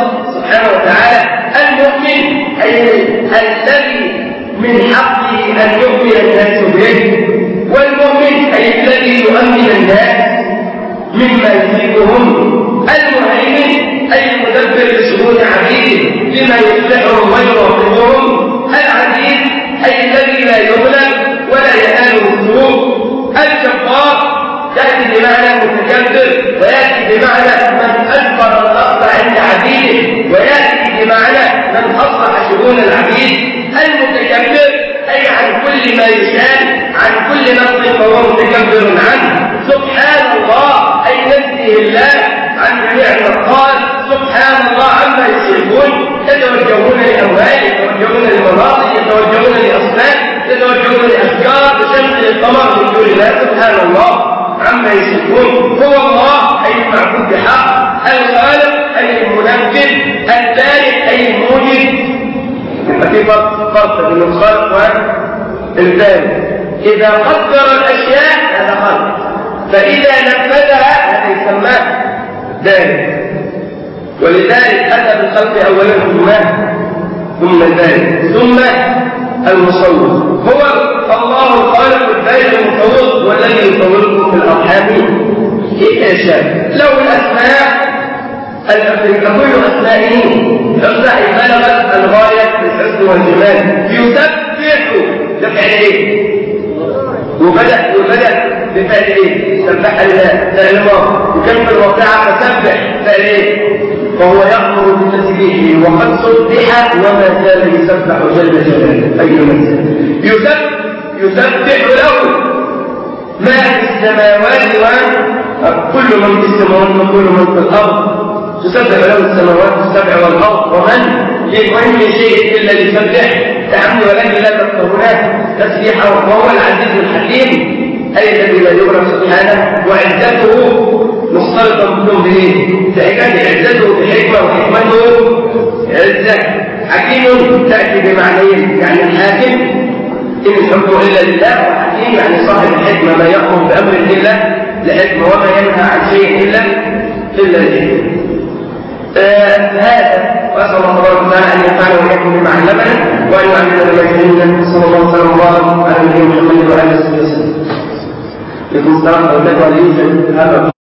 [SPEAKER 1] أن يؤمن الناس به، والمؤمن أي الذي يؤمن الناس مما يفيدهم، المهيمن أي المدبر لشؤون عبيده لما يصلحهم ويوفقهم، العزيز أي الذي لا يغلب ولا يناله السوء، الجبار يأتي بمعنى متكبر، ويأتي بمعنى من أجبر الأرض عند عبيده، ويأتي بمعنى من أصلح شؤون العبيد، المتكبر أي عن كل ما يشان، عن كل نقص فهو متكبر عنه، سبحان الله أي نزه الله عن جميع النقائص، سبحان الله عما يشركون، يتوجهون لأموال، يتوجهون لمناصب، يتوجهون لأصنام، يتوجهون لأفكار بشمس القمر من دون الله، سبحان الله عما يشركون. هو الله أي المعبود بحق، الخالق أي المنفذ، الثالث أي الموجد. في فرق بين الخالق والثالث. إذا قدر الأشياء هذا خالق، فإذا نفذها هذا يسمى ذلك، ولذلك أتى بالخلق أولا ثم ذلك ثم المصور. هو الله الخالق البارئ المصور، والذي يصوركم في الأرحام كيف يشاء. له الأسماء الحسنى، كل أسمائه حسنى بلغت الغاية في الحسن والجمال. يسبح بفعل ايه؟ وبدأ بفعل ايه؟ سبح لله فعل ماضي، وكلمة الواقعة فسبح فعل ايه؟ فهو يأمر بتسبيحه، وقد سبح وما زال يسبح جل جلاله. أي منزل يسبح له ما في السماوات وكل من في السماوات وكل من في الأرض، تسبح له السماوات السبع والأرض ومن شيء إلا يسبح كعمد، ولكن لا تفقهون تسبيحه، وهو العزيز الحكيم أي الذي لا يغرق سبحانه، وعزته مختلطة كلهم بإيه؟ فإذا عزته بحكمة، وحكمته عزة. حكيم تأتي بمعنيين، يعني الحاكم إن الحكم إلا لله، وحكيم يعني صاحب الحكمة، ما يأمر بأمر إلا لحكمة، وما ينهى عن شيء إلا لله. هذا وأسأل الله تبارك وتعالى أن ينفعنا وإياكم بما علمنا، وأن يعلمنا ما يفهمنا. صلى الله وسلم وبارك على نبينا محمد وعلى آله وصحبه وسلم. يكون السلام عليكم. هذا